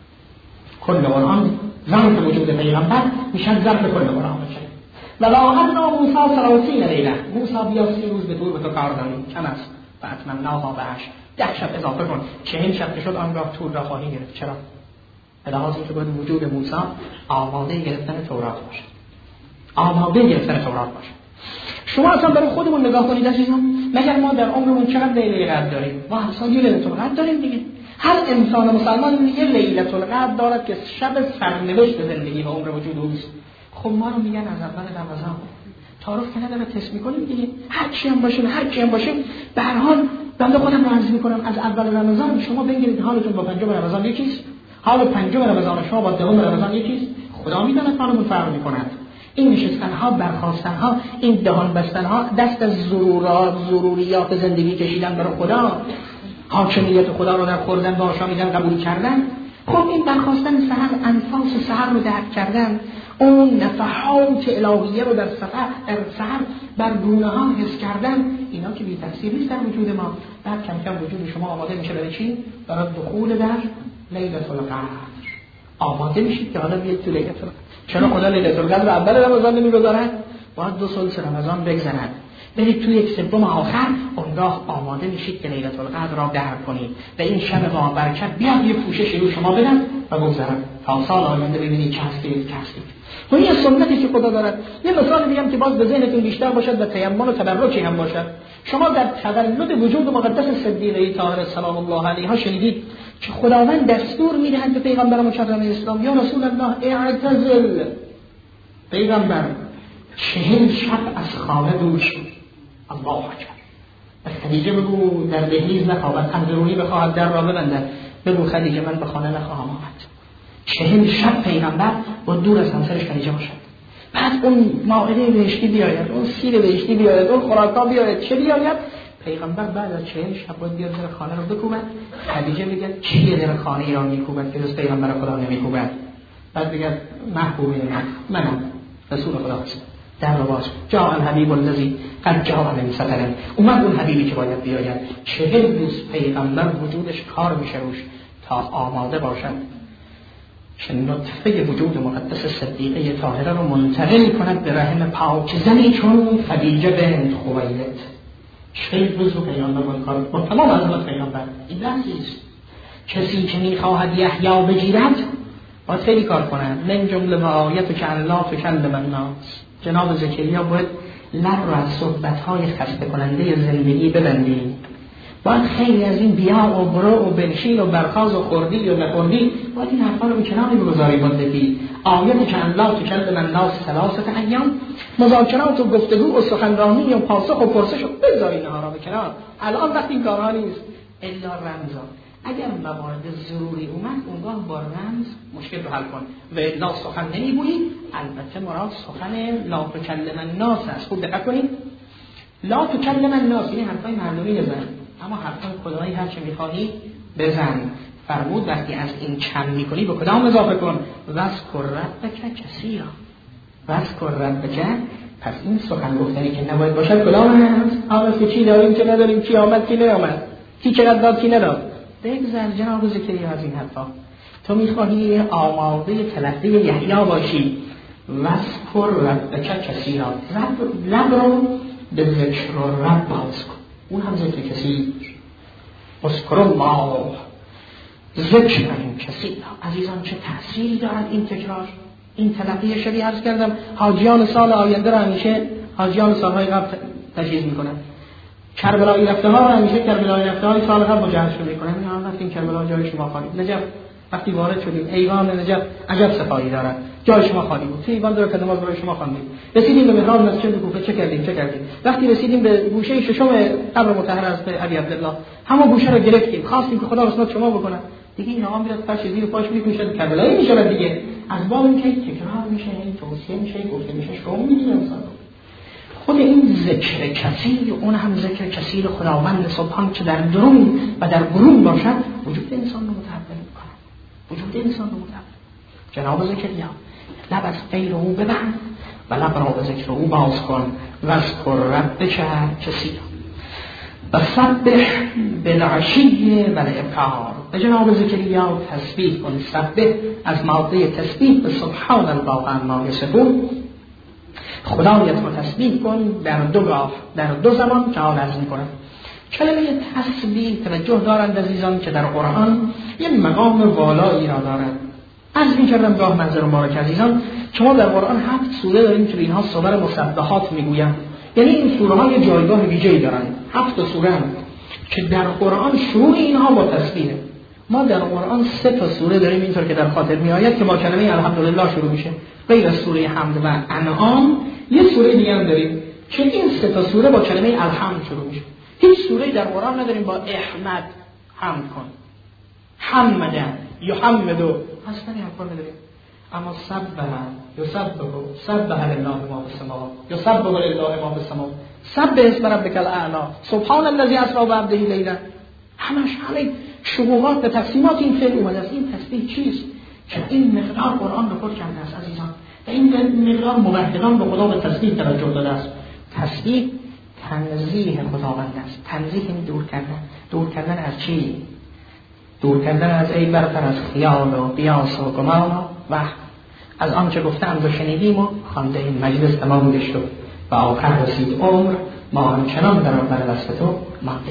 کل قرآن ظرف وجود پیغمبر میشن ظرف کل قرآن میشه. و واعدنا موسی 30 لیله، موسی بیا 30 روز به طور به تو کار داریم، کم است. و اتممناها به 10 شب اضافه کن، 40 شب که شد آنگاه طور را خواهی گرفت. چرا؟ به لحاظ اینکه باید وجود موسی آماده گرفتن تورات باشه، آماده گرفتن تورات باشه. شما اصلا برای خودمون نگاه کنید عزیزان، مگر ما در عمرمون چقدر لیله قدر داریم؟ ما هر سال یه لیله القدر داریم دیگه. هر انسان مسلمان یه لیله القدر دارد که شب سرنوشت زندگی و عمر وجود اوست. خب ما رو میگن از اول رمضان تعارف که نداره تست میکنیم دیگه، هر چی هم باشه به هر حال بنده خودم رو عرض میکنم از اول رمضان شما بگیرید حالتون با پنجم رمضان یکیست، حال پنجم رمضان شما با دوم رمضان یکیست. خدا میدونه حالمون فرق میکند. این نشستنها، برخاستنها، این دهان بستنها، دست از ضروریات زندگی کشیدن برای خدا، حاکمیت خدا رو در خوردن و آشامیدن قبول کردن. خب این برخاستن سحر، انفاس سحر رو درک کردن، اون نفحات الهیه رو در سحر بر گونه ها حس کردن، اینا که بی تفسیر نیست در وجود ما. بعد کم کم وجود شما آماده میشه برای چی؟ برای دخول در لیلة القدر. آماده میشید که حالا بیاید تو لیلة القدر. چرا خدا لیلة القدر اول رمضان نمیگذارد؟ باید 2 ثلث رمضان بگذرد، برید تو 1/3 آخر، اونگاه آماده میشید که لیلة القدر را درک کنید و این شب با برکت بیاد یه پوشش رو شما بدن و بگذرد تا سال آینده ببینید چه هستید. و این سنتی که خدا دارد. یه مثال میگم که باز به ذهنتون بیشتر باشد و تیمم و تبرکی هم باشد. شما در تولد وجود مقدس صدیقه طاهره سلام الله علیها شنیدید که خداوند دستور میدهد به پیغمبر مکرم اسلام یا رسول الله اعتزل، پیغمبر 40 شب از خانه دور شد. الله اکبر. از خدیجه بگو در دهلیز نخواهد، اندرونی بخواهد در را ببندد، بگو خدیجه من به خانه نخواهم آمد. 40 شب پیغمبر با دور از همسرش خدیجه باشد. بعد اون مائده بهشتی بیاید، اون سیر بهشتی بیاید، اون خوراکا بیاید، چه بیاید؟ پیغمبر بعد از 40 شب باید بیاد در خانه رو بکوبد. خدیجه بگه چیه در خانه ایران میکوبد که رسول پیغمبر خدا نمیکوبد؟ بعد بگه محبوبه منم رسول خدا هستم. در باز جاء الحبیب الذی قد جاء من سفر، اومد اون حبیبی که باید بیاید. 40 روز پیغمبر وجودش کار میشه روش تا آماده باشد که نطفه وجود مقدس صدیقه طاهره رو منتقل کند به رحم پاک زنی چون خدیجه بنت خویلد. 40 روز رو پیغمبر کار با تمام عظمت پیغمبر. این لحظیست کسی که میخواهد یحیی بگیرد باید خیلی کار کند. من جمله و آیت که الله تکلم الناس. جناب زکریا باید لب رو از صحبت‌های خسته کننده زندگی ببندید، باید خیلی از این بیا و برو و بنشین و برخاز و خوردی و نخوردی باید این حرفا رو کنار بگذاری مدتی. آیت که لا تکلم الناس ثلاثه ایام، مذاکرات و گفتگو و سخنرانی و پاسخ و پرسش رو بذاری اینها را به کنار. الان وقتی این کارها نیست الا رمزا. اگر موارد ضروری اومد اونگاه با رمز مشکل رو حل کن و الا سخن نمیگویی. البته مراد سخن لا تکلم الناس است. خوب دقت کنید، لا تکلم الناس این حرفای مردمی بزن، اما حرفای خدایی هر چه میخواهی بزن. فرمود وقتی از این کم میکنی به کدام اضافه کن؟ وذکر ربک کثیرا. وذکر ربک. پس این سخن گفتنی که نباید باشد کدام هست؟ آمد که چی داریم چه نداریم، کی آمد کی نیامد، کی چقدر داد کی نداد. بگذر جناب زکریا از این حرفا. تو میخواهی آماده تلقی یحیی باشی. وذکر ربک کثیرا. لب رو به ذکر رب باز کن، اون هم ذکر کثیر. اذکر الله ذکر کثیر. عزیزان چه تأثیری دارد این تکرار، این تلقی شبیه. عرض کردم حاجیان سال آینده را همیشه حاجیان سالهای قبل تجهیز میکنن. کربلایی رفته ها را همیشه کربلایی رفته های سال قبل مجهز میکنن. یا رفتیم کربلا جای شما خالی. نجف وقتی وارد شدیم ایوان نجف عجب صفایی دارد، جای شما خالی بود. ایوان داره که نماز برای شما خواندیم. رسیدیم به محراب مسجد کوفه چه کردیم. وقتی رسیدیم به گوشه ششم قبر مطهر از ابی عبدالله همون گوشه رو گرفتیم، خواستیم که خدا رحمت شما بکنه. دیگه این آقا میاد فرش زیر پاش میکشه، کربلایی میشه دیگه. از باب اینکه تکرار میشه، این توصیه میشه، گفته میشه، شما میگید انسان خود این ذکر کثیر، اون هم ذکر کثیر خداوند سبحان که در درون و در برون باشد وجود انسان رو متحول میکنه. وجود انسان رو متحول. جناب زکریا لب از غیر او ببند و لب را به ذکر او باز کن. وذکر ربک کثیرا و سبح بالعشی و الابکار. به جناب زکریا تسبیح کن. سبح از ماده تسبیح به سبحان الله عما یصفون. خدایت رو تسبیح کن در دو گاه، در دو زمان که حال عرض میکنم. کلمه تسبیح توجه دارند عزیزان که در قرآن یه مقام والایی را دارد. عرض میکردم گاه منظر مبارک عزیزان شما در قرآن 7 سوره داریم که به اینها سور مسبحات میگویند. یعنی این سوره ها یه جایگاه ویژه‌ای دارند. 7 سوره هم که در قرآن شروع اینها با تسبیحه. ما در قرآن 3 سوره داریم اینطور که در خاطر میآید که با کلمه الحمدلله شروع میشه. غیر از سوره حمد و انعام یه سوره دیگه هم داریم که این 3 سوره با کلمه الحمد شروع میشه. هیچ سوره در قرآن نداریم با احمد حمد کن، حمد یحمدو اصلا این حرفا نداریم. اما سبح لله ما فی السماوات یسبح لله ما فی السماوات سبح اسم ربک الاعلی سبحان الذی اسری بعبده لیلا. همه شبوهات و تقسیمات این فعل اومده است. این تسبیح چیست؟ که این مقدار قرآن رو پر کرده است عزیزان و این مقدار موحدان به خدا به تسبیح توجه داده است. تسبیح تنزیه خداوند است. تنزیه این دور کردن از چی؟ دور کردن از ای برتر از خیال و قیاس و گمان و از آنچه گفتند و شنیدیم و خوانده این مجلس تمام گشت و آخر رسید عمر ما همچنان در وصف تو مانده.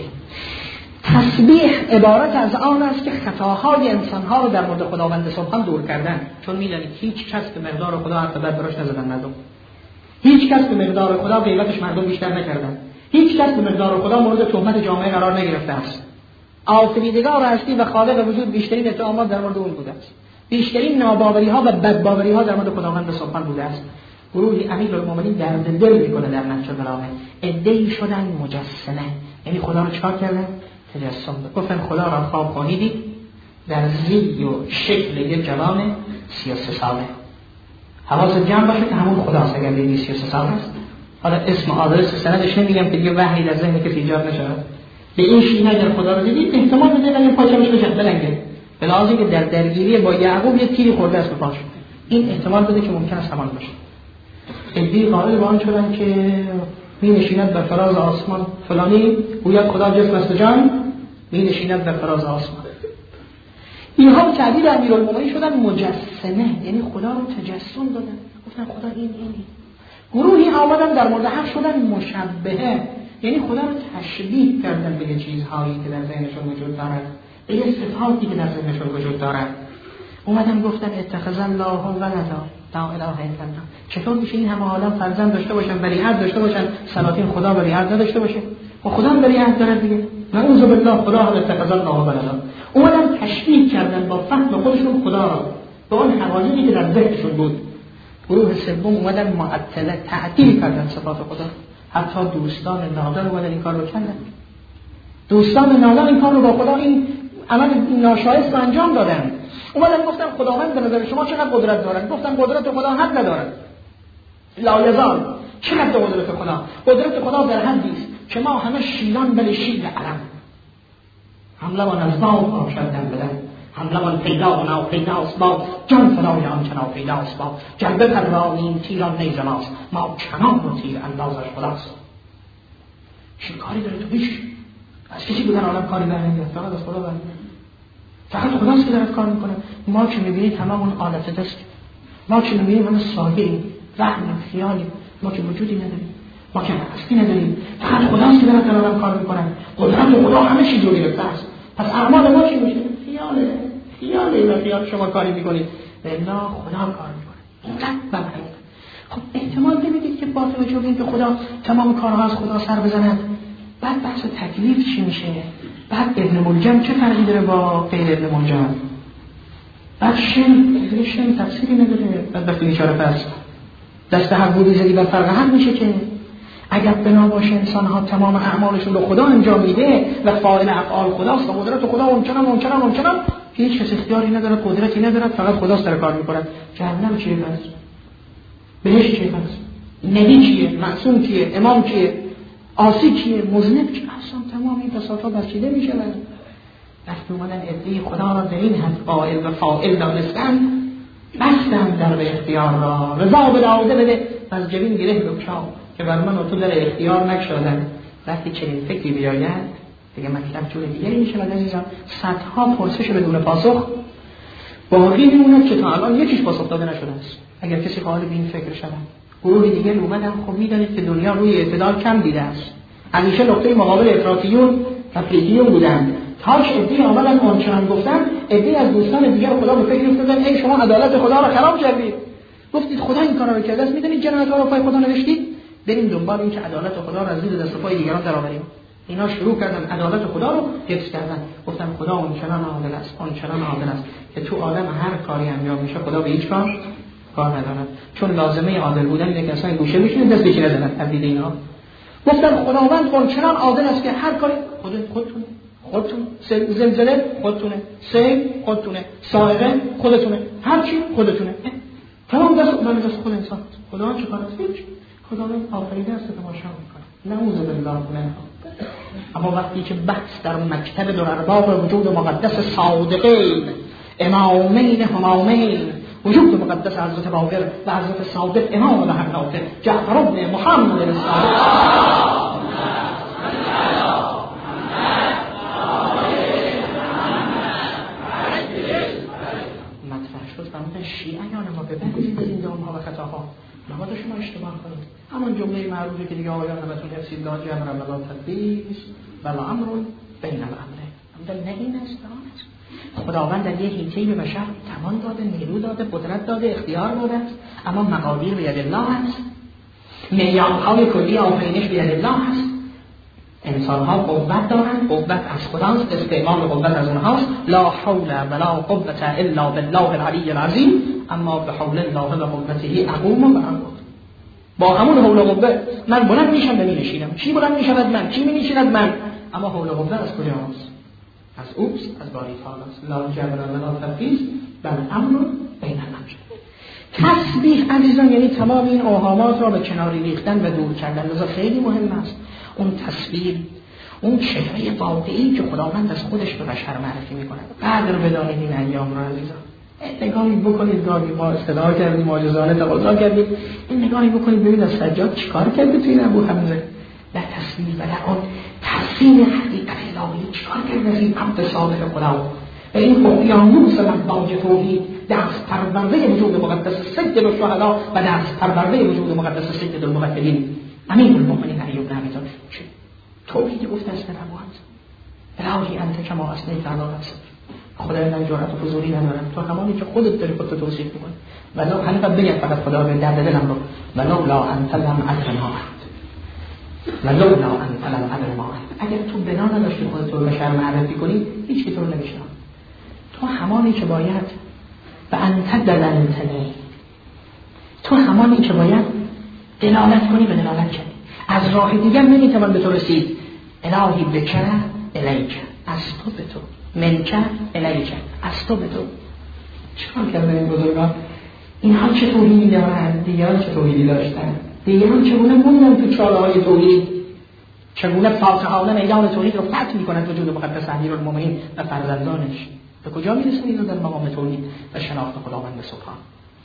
تسبیح عبارت از آن است که خطاهای انسانها رو در مورد خداوند سبحان دور کردن. چون میدانید هیچ کس به مقدار خدا حرف بد براش نزدن مردم. هیچ کس به مقدار خدا غیبتش مردم بیشتر نکردن. هیچ کس به مقدار خدا مورد تهمت جامعه قرار نگرفته است. آفریدگار هستی و خالق وجود بیشترین اتهامات در مورد اون بوده است. بیشترین ناباوری‌ها و بدباوری‌ها در مورد خداوند سبحان بوده است. گروهی امیرالمومنین درد دل میکنه در نقش بلاغه. عده‌ای شدن مجسمه. یعنی خدا رو چیکار کردن؟ تجسم. گفتن خدا را خواب خواهیدید در زی و شکل یک جوان 33 ساله. حواست جمع باشه که همون خداست اگر دیدی 33 ساله است. حالا اسم آدرس سندش نمیگم که دیگه وحی در ذهن کسی ایجاد نشه. به این شیوه اگر خدا رو دیدید احتمال بده اگر پاچمش بشه بلنگه. به لحاظی که در درگیری با یعقوب یه تیری خورده است به پاش. این احتمال بده که ممکن است همان باشه. ادعی قائل به آن شدن که می نشیند در فراز آسمان فلانی گوید خدا جسم است جان می نشیند در فراز آسمان. اینها تعبیر امیرالمومنین شدن مجسمه، یعنی خدا رو تجسم دادن. گفتن خدا این. گروهی آمدن در مورد حق شدن مشبهه، یعنی خدا رو تشبیه کردن به چیزهایی که در ذهنشون وجود دارد، به صفاتی که در ذهنشون وجود دارد. اومدن گفتن اتخذ الله ولدا لا اله الا الله. چطور میشه این همه عالم فرزند داشته باشن، ولیعهد داشته باشن، سلاطین خدا ولیعهد نداشته باشه؟ و خدا هم داری عهد داره دیگه. نعوذ بالله خدا هم اتخذ الله ولدا. اومدن تشبیه کردن با فهم خودشون خدا را به اون حقایقی که در ذهنشون بود. گروه سوم اومدن معطله تعطیل کردن صفات خدا. حتی دوستان نادر اومدن این کار رو کردن. دوستان نادر این کار رو با خدا این عمل ناشایست رو انجام دادن. اومدن گفتن خداوند به نظر شما چقدر قدرت دارد؟ گفتن قدرت خدا حد ندارد. لا یزال. چقدر قدرت خدا؟ قدرت خدا در حدی است که ما همه شیلان بل شیل علم. حمله و نزداو باشد در بدن. حمله و پیدا و ناپیدا اسباب. جان فدای آن که ناپیدا اسباب. جلبه پروانیم تیران نیز ماست. ما کمان و تیر اندازش خداست. چه کاری داره تو بیش؟ از کسی بودن عالم کاری در نمیاد، فقط از خدا برمیاد. فقط خداست که دارد کار میکنه. ما که میبینید تمام اون آلت دست، ما که میبینیم همه سایه‌ای، وهم، خیالی، ما که وجودی نداریم، ما که هستی نداریم، فقط خداست که دارد عالم کار میکنه. قدرت خدا همه چیز رو گرفته است. پس اعمال ما چی میشه؟ خیاله و خیال شما کاری میکنید. الا خدا کار میکنه. اینقدر ببرید. خب احتمال نمیدید که با توجه به اینکه خدا تمام کارها از خدا سر بزند، بعد بحث تکلیف چی میشه؟ بعد ابن ملجم چه فرقی داره با غیر ابن ملجم؟ بعد شن تفسیری نداره. بعد وقتی اشاره پس دست حق بودی زدی و فرق هم میشه که اگر بنا باشه انسان ها تمام اعمالشون رو خدا انجام میده و فاعل افعال خداست و قدرت خدا اونچنان هیچ کس اختیاری نداره، قدرتی نداره، فقط خدا سر کار میکنه. جهنم چیه پس؟ بهشت چیه پس؟ نبی چیه؟ معصوم کیه؟ امام کیه؟ عاصی کیه؟ مذنب کیه؟ اصلا تمام این بساطا بسیده میشه. وقتی اومدن عده خدا را در این حد قائل و فاعل دانستن، بستن در به اختیار را رضا بالعاده بده از جبین گره بکشا که بر من و تو در اختیار نکشادن. وقتی چنین فکری بیاید دیگه مطلب جور دیگری میشه. و عزیزان صدها پرسش بدون پاسخ باقی میمونه که تا الان یکیش پاسخ داده نشده است. اگر کسی قائل به این فکر شدن، گروه دیگه اومدن، خب میدونید که دنیا روی اعتدال کم دیده است. همیشه نقطه مقابل افراطیون تفریطیون بودن. تاش ادعی آمدن آنچنان گفتن، ادعی از دوستان دیگر خدا به فکر افتادن ای شما عدالت خدا را خراب کردید، گفتید خدا این کارا رو کرده است، میدونید جنایت ها رو پای خدا نوشتید، بریم دنبال این که عدالت خدا را از زیر دست پای دیگران درآوریم. اینا شروع کردن عدالت خدا رو حفظ کردن، گفتن خدا آنچنان عادل است که تو عالم هر کاری انجام میشه خدا به هیچ کار ندارد، چون لازمه عادل بودن اینه که اصلا گوشه میشینه دست بکی نزنن. تبدیل اینا گفتن خداوند آنچنان عادل است که هر کاری خودتون زلزله خودتونه، سیل خودتونه، صاعقه خودتونه، هر چی خودتونه، تمام دست خود انسان. خدا چه کار است؟ هیچ. خداوند آفریده است تماشا میکنه. نعوذ بالله منه. اما وقتی که بحث در مکتب در ارباب وجود مقدس صادقین امامین همامین وجود مقدس حضرت باقر و حضرت صادق امام و حقاقه جعفر بن محمد الصادق شیعیان ما ببندید از این دامها و خطاها، نباید شما اشتباه کنید. همون جمله معروفه که دیگه آقایان همتون حفظید لا جمع ولا تدبیس بل امر بین الامرین. همون نه این است. خداوند در یه حیطه‌ای به بشر توان داده، نیرو داده، قدرت داده، اختیار داده، اما مقادیر به ید الله است. معیارهای کلی آفرینش به ید الله است. انسان‌ها قوت دارند، قوت از خداست، استعمال قوت از اونهاست. لا حول ولا قوة الا بالله العلی العظیم. اما به حول الله و قوته اقوم و اقوم. با همون حول و قوه من بلند میشم و مینشینم. چی بلند میشود من؟ چی مینشیند من؟ اما حول و قوه از کجاست؟ از اوست، از باری تعالی است. لا جبر ولا تفیز بل امر بین الامرین. تسبیح عزیزان یعنی تمام این اوهامات را به کناری ریختن و دور کردن. لذا خیلی مهم است اون تصویر، اون چهره واقعی که خداوند از خودش به بشر معرفی میکنه. قدر بدانید این ایام را عزیزان. نگاهی بکنید، گاهی ما استدعا کردیم، معجزانه تقاضا کردیم، این نگاهی بکنید ببینید از سجاد چیکار کرده توی این ابو حمزه در تصویر و در آن تحسین حقیقت الهی چیکار کرده از این عبد صالح خدا و این اقیانوس مباج توحید، دست پرورده وجود مقدس سید الشهدا و دست پرورده وجود مقدس سید المقتدین امیر المؤمنین علی بن ابی طالب. توحید گفته است در ابو حمزه الهی انت کما اثنیت علی نفسک. خدای من جرأت و فضولی ندارم تو همانی که خودت داری خودت توصیف می‌کنی. ولو حنفا بگید فقط خدا به درد دلم رو ولو لا انت لم اکنها. ولولا انت لم ادر ما انت، اگر تو بنا نداشتی خودت رو بشر معرفی کنی هیچ کی تو رو نمیشناسه. تو همانی که باید و انت دلنتنی، تو همانی که باید دلالت کنی به دلالت کنی. از راه دیگر نمیتوان به تو رسید. الهی بکه الیک، از تو به تو، منکه الیک، از تو به تو. چیکار کردن این بزرگان؟ اینها چه توحیدی دارن، دیگران چه توحیدی داشتن، دیگران چگونه موندن تو چاله‌های توحید، چگونه فاتحانه میدان توحید رو فتح میکنند وجود مقدس امیرالمومنین و فرزندانش. به کجا میرسونید در مقام توحید و شناخت خداوند سبحان؟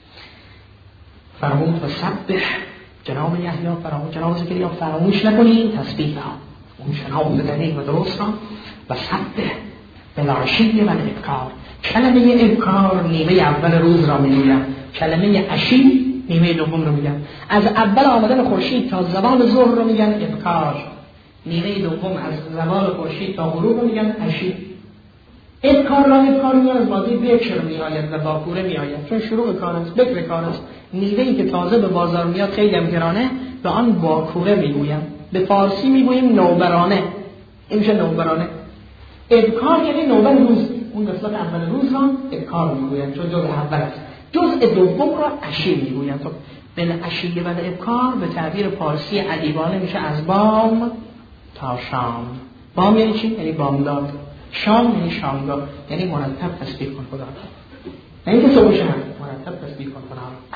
فرمود و سبح، جناب یحیی فرمود، جناب زکریا فراموش نکنید تسبیح را، اون شناخت دقیق و درست را. و سبح بالعشی و الابکار، کلمه ابکار نیمه اول روز را میگویم، کلمه عشی نیمه دوم رو میگن. از اول آمدن خورشید تا زوال ظهر رو میگن ابکار، نیمه دوم از زوال خورشید تا غروب رو میگن عشی. ابکار را ابکار میگن از ماده بکر میآید و باکوره میآید، چون شروع کار است، بکر کار است. نیمه‌ای که تازه به بازار میاد خیلی هم گرانه، به آن باکوره میگویم. به فارسی میگوییم نوبرانه، این میشه نوبرانه. ابکار یعنی نوبر روز، اون قسمت اول روز را ابکار میگویم چون جزء اول است. جزء دوم را عشی میگویم. تو بین عشی و ابکار به تعبیر پارسی ادیبانه میشه از بام تا شام. بام یعنی چی؟ یعنی بامداد. شام یعنی شامگاه، یعنی مرتب تسبیح کن خدا را. نه اینکه صبح شب مرتب تسبیح کن خدا را.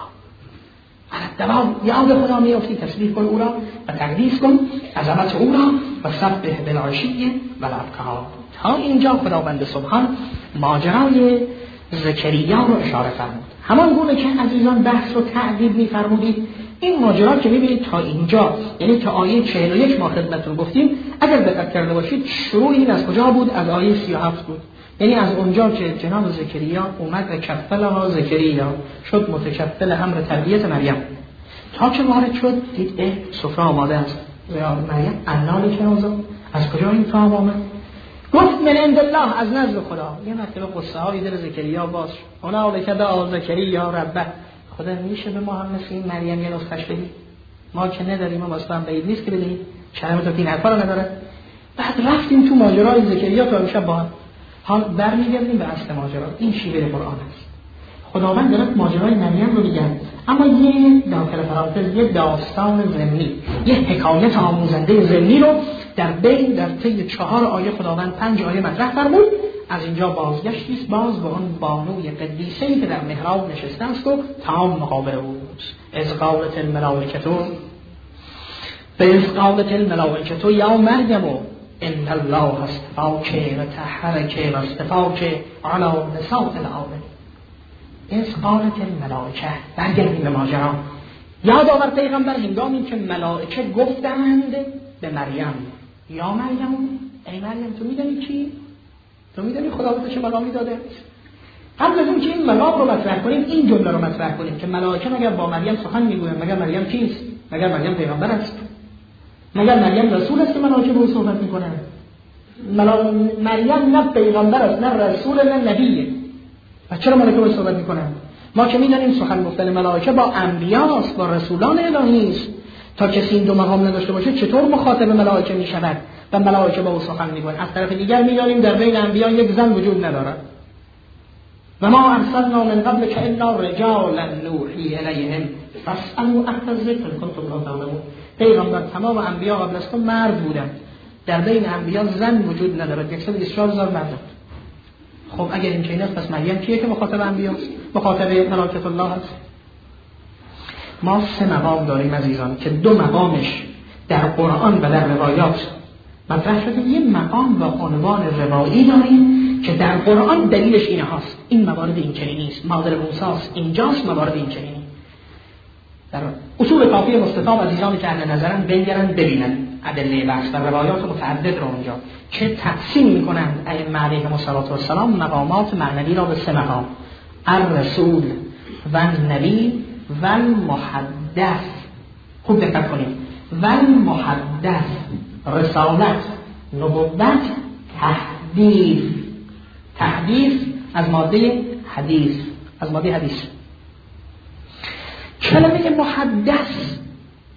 علالدوام یاد خدا میافتی، تسبیح کن او را و تقدیس کن عظمت او را و سبح بالعشی و الابکار. تا اینجا خداوند سبحان ماجرای زکریا رو اشاره فرمود. همان گونه که عزیزان بحث رو تعقیب می‌فرمودید، این ماجرا که می‌بینید تا اینجا، یعنی تا آیه 41 ما خدمتتون گفتیم، اگر دقت کرده باشید شروع این از کجا بود؟ از آیه 37 بود. یعنی از اونجا که جناب زکریا اومد و کفلها زکریا شد متکفل امر تربیت مریم، تا که وارد شد دید سفره آماده است. یا مریم انالی کنازا، از کجا این فهم آمد؟ گفت من عند الله، از نزد خدا. یه مرتبه قصه های دل زکریا باز اونا لکه دعا زکریا ربه، خدا میشه به ما هم مثل این مریم یه نسخش بدید؟ ما که نداریم، ما واسه هم بعید نیست که بدهید، شرمتون این حرفا رو نداره. بعد رفتیم تو ماجرای زکریا تا امشب با هم. حال برمیگردیم به اصل ماجرا. این شیوه قرآن است. خداوند دارد ماجرای مریم رو میگن، اما یه داخل پرانتز یه داستان ضمنی، یه حکایت آموزنده ضمنی رو در بین در طی 4 آیه خداوند 5 آیه مطرح فرمود. از اینجا بازگشتی است باز به اون بانوی قدیسه‌ای که در محراب نشسته است و تمام مقابل اوست. از قالت الملائکه یا مریم ان الله اصطفاک و طهرک و اصطفاک علی نساء العالمین. از قالت الملائکه، برگردیم به ماجرا. یاد آور پیغمبر هنگامی که ملائکه گفتند به مریم یا مریم، ای مریم تو میدونی کی؟ تو میدونی خدا به چه مقامی داده؟ قبل از اون که این مقام رو مطرح کنیم این جمله رو مطرح کنیم که ملائکه مگر با مریم سخن میگویند؟ مگر مریم کیست؟ مگر مریم پیغمبر است؟ مگر مریم رسول است که ملائکه با او صحبت میکنند؟ مریم نه پیغمبر است، نه رسول، نه نبیه. و چرا ملائکه با صحبت میکنند؟ ما که میدونیم سخن گفتن ملائکه با انبیاست، با رسولان الهی است. تا کسی این دو مقام نداشته باشه چطور مخاطب ملائکه میشود و ملائکه با او سخن میگویند؟ از طرف دیگر میدانیم در بین انبیا یک زن وجود ندارد. و ما ارسلنا من قبل که الا رجالا نوحی الیهم فاسالوا اهل الذکر ان کنتم لا تعلمون. پیغمبر تمام انبیا قبل از تو مرد بودند، در بین انبیا زن وجود ندارد. 124,000 مرد. خب اگر این چنین است پس مریم کیه که مخاطب انبیاست؟ مخاطب ملائکه الله است. ما 3 مقام داریم عزیزان که 2 مقامش در قرآن و در روایات مطرح شده. یه مقام با عنوان روایی داریم که در قرآن دلیلش اینه هاست، این موارد این چنینی نیست، مادر موسی است اینجاست، موارد این چنینی. در اصول کافی مستطاب عزیزانی که اهل نظرن بنگرن ببینن ادله بحث و روایات متعدد رو اونجا که تقسیم میکنن ائمه علیهم السلام مقامات معنوی را به 3 مقام: الرسول و النبی و المحدث. خوب دقت کنید، و المحدث، رسالت، نبوت، تحدیث. تحدیث از ماده حدیث، کلمه محدث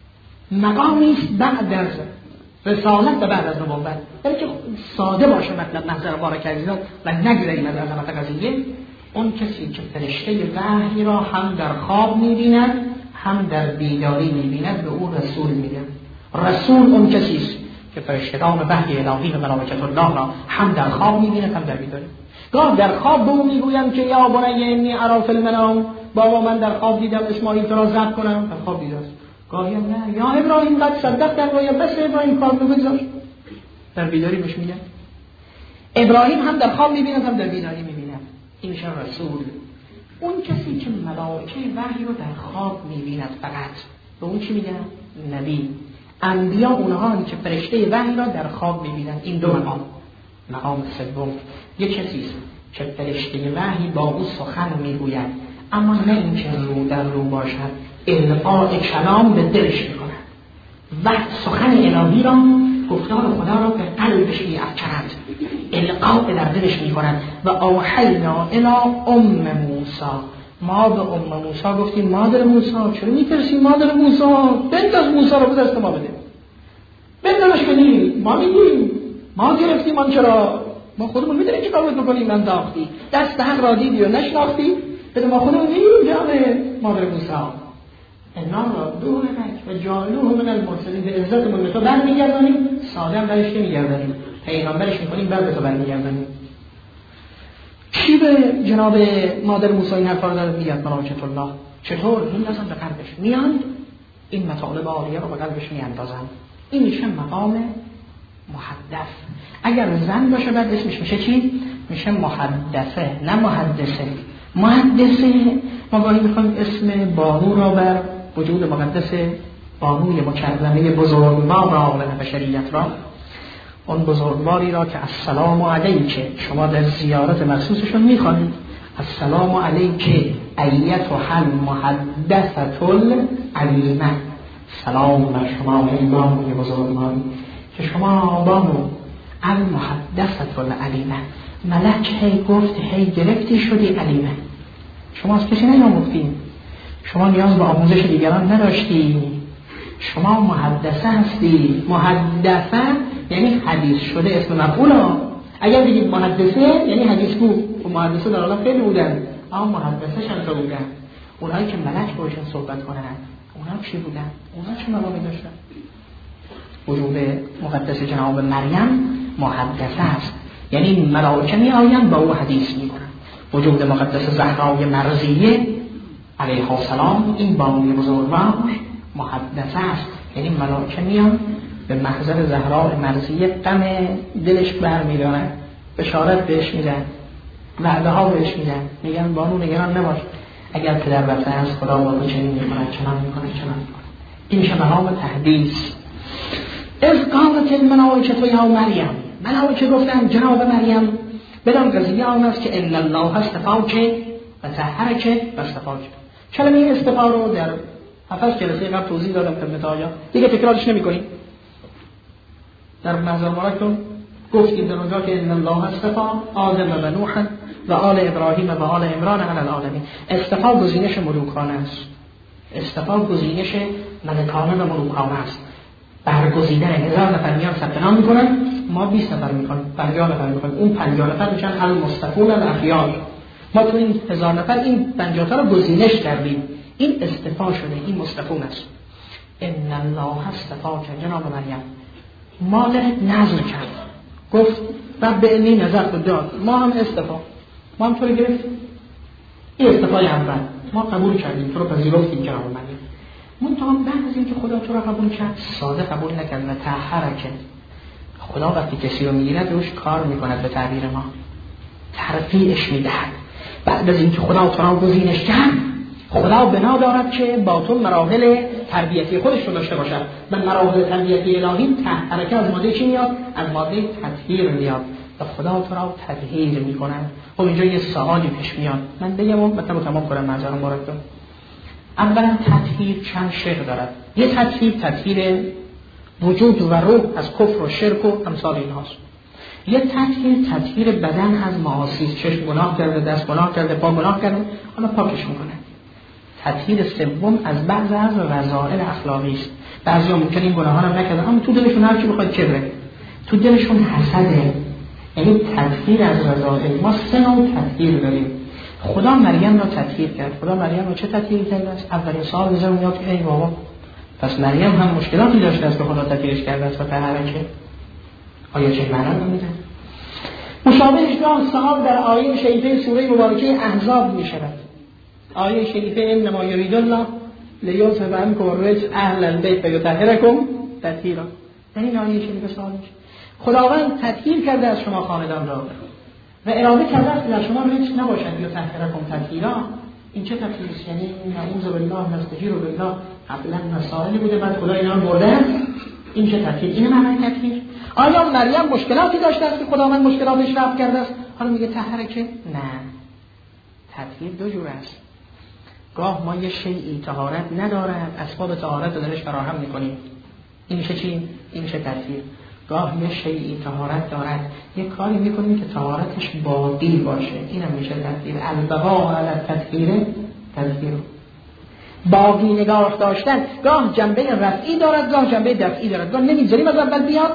مقامی است بعد از رسالت و بعد از نبوت، یعنی که ساده باشه مطلب محضر بارک عزیزان و نگذاریم از عظمت قضیه. اون کسی که فرشته وحی را هم در خواب می‌بیند هم در بیداری می‌بیند به او رسول میگن. رسول اون کسی است که فرشتگان وحی الهی و ملائکه الله را هم در خواب می‌بیند هم در بیداری. گاه در خواب به او میگویم که یا بنی انی اری فی المنام، بابا من در خواب دیدم اسماعیل تو را ذبح کنم، در خواب دیدم. گاهی نه یا ابراهیم قد صدقت الرؤیا، بس ابراهیم کار بگذار، در بیداری بهش میگن. ابراهیم هم در خواب می‌بیند هم در بیداری می‌بیند. این میشه رسول. اون کسی که ملائکه وحی رو در خواب می‌بیند فقط به اون چی میگن؟ نبی. انبیا اونها که فرشته وحی را در خواب می‌بینند. این دو مقام. مقام سوم یک کسی است که فرشته وحی با او سخن میگوید، اما نه اینکه رو در رو باشد، القاء کلام به دلش میکند و سخن الهی را، گفتار خدا را به قلبش میافکند، القاء در دلش میکند. و اوحینا الی ام موسی، ما به ام موسی گفتیم مادر موسی چرا میترسی مادر موسی؟ بنداز موسی رو به دست ما بده، بندازش کنیم، ما میگیم ما گرفتیم آن چرا، ما خودمون میدونیم چه کار بکنیم، انداختی دست حق را دیدی و نشناختی، بده ما خودمون میگیم جان مادر موسی انا را دونک و جعلوه من المرسلین، به عزتمون به تو برمیگردانیم، ساده هم برش نمیگردانیم، پیغمبرش میکنیم بعد به تو برمیگردانیم. کی به جناب مادر موسی این حرفا رو داره میگه؟ ملائکه الله. چطور؟ این اصلا به قلبش میاند، این مطالب عالیه رو به قلبش میاندازن. این میشه مقام محدث. اگر زن باشه بعد اسمش میشه چی؟ میشه محدثه، نه محدثه. محدثه ما گاهی میخوایم اسم بانو را بر وجود مقدس بانوی مکرمه بزرگوار عالم بشریت را، اون بزرگواری را که السلام علیک، شما در زیارت مخصوصشون میخوانید السلام علیک ایتها المحدثة العلیمه، سلام بر شما ای بانوی بزرگواری که شما بانو المحدثة العلیمه. ملک هی گفت هی گرفتی شدی علیمه. شما از کسی نیاموختین، شما نیاز به آموزش دیگران نداشتی، شما محدثه هستی. محدثه یعنی حدیث شده، اسم مفعول ها. اگر بگید محدثه یعنی حدیث گو، و محدثه در عالم خیلی بودن، اما محدثه چند بودن؟ اونهایی که ملک باشن صحبت کنن، اونها چی بودن؟ اونها چه مقامی داشتن؟ وجود مقدس جناب مریم محدثه است، یعنی ملائکه می آیند با او حدیث می کنند. وجود مقدس زهرای مرضیه علیها السلام، این بانوی بزرگوار محدثه است، یعنی ملائکه میان به محضر زهرای مرضیه غم دلش برمی‌دارن، بشارت بهش میدن، وعده ها بهش میدن، میگن بانو نگران نباش، اگر پدر بچه است خدا با تو چنین میکنه چنان میکنه. این میشه مقام تحدیث. اذ قالت الملائکه یا مریم، ملائکه گفتن جناب مریم بدان قضیه آن است که ان الله اصطفاک و طهرک و اصطفاک. کلمه اصطفا رو در 7 جلسه قبل توضیح دادم خدمت آیا، دیگه تکرارش نمی‌کنیم. در محضر مبارکتون گفتیم در اونجا که ان الله اصطفا آدم و نوح و آل ابراهیم و آل عمران علی العالمین. اصطفا گزینش ملوکانه است، اصطفا گزینش ملکانه و ملوکانه است. برگزیدن 1000 نفر میان ثبت نام میکنن، ما 20 نفر میکنیم، 50 نفر میکنیم، اون 50 نفر میشن المصطفون الاخیار. ما تو این 1000 نفر این 50 تا رو گزینش کردیم، این اصطفا شده، این مصطفون است. ان الله اصطفاک جناب مریم، مالک نظر کرد، گفت رب انی نظرت داد، ما هم اصطفا، ما هم تو رو گرفتیم. این اصطفای اول ما قبول کردیم، تو رو پذیرفتیم جناب مریم. منتها بعد از اینکه خدا تو رو قبول کرد ساده قبول نکرد و طهرک. خدا وقتی کسی رو میگیرد روش کار میکند، به تعبیر ما ترفیعش میدهد. بعد از اینکه خدا تو رو گزینش کرد، خدا بنا دارد که با تو مراحل تربیتی خودش رو داشته باشد و مراحل تربیتی الهی طهرک از ماده چی میاد؟ از ماده تطهیر میاد و خدا تو رو تطهیر میکنه. خب اینجا یه سوالی پیش میاد، من بگم و مطلب تمام کنم معذرت مبارکتون. اولا تطهیر چند شکل دارد. یه تطهیر وجود و روح از کفر و شرک و امثال اینهاست. یه تطهیر بدن از معاصی، چشم گناه کرده، دست گناه کرده، پا گناه کرده، حالا پاکش میکنه. تطهیر سوم از بعض از رذائل اخلاقی است. بعضیا ممکنه این گناهان هم نکردن اما تو دلشون هر چی بخواد کبره، تو دلشون حسده، یعنی تطهیر از رذائل. ما 3 نوع تطهیر داریم. خدا مریم را تطهیر کرد. خدا مریم را چه تطهیر کرده است؟ اولین سوال بزن میاد که ای بابا پس مریم هم مشکلاتی داشته است که خدا تطهیرش کرده است و تطهیرش. آیا چه معنا میده؟ مشابهش گاه سوال در آیه شریفه سوره مبارکه احزاب می شود. آیه شریفه انما یرید الله لیذهب عنکم الرجس اهل البیت ویطهرکم تطهیرا. در این آیه شریفه سوال میشه خداوند تطهیر کرده از شما خاندان را و اراده کرده است در شما رجس نباشد یا تطهیرکم تطهیرا. این چه تطهیری است؟ یعنی نعوذ بالله نستجیر بالله قبلا مسائلی بوده بعد خدا اینا رو برده. این چه تطهیر؟ این معنی تطهیر. آیا مریم مشکلاتی داشته است که خداوند مشکلاتش رفع کرده است حالا میگه طهره که؟ نه. تطهیر 2 جور است. گاه ما یه شیئی طهارت ندارد اسباب طهارت رو درش فراهم میکنیم، این میشه چی؟ این میشه تطهیر. گاه یه شیئی طهارت دارد یه کاری میکنیم که طهارتش باقی باشه، اینم میشه تطهیر. البقاء علی التطهیر تطهیر. باقی نگاه داشتن گاه جنبه رفعی دارد گاه جنبه دفعی دارد. گاه نمیذاریم از اول بیاد،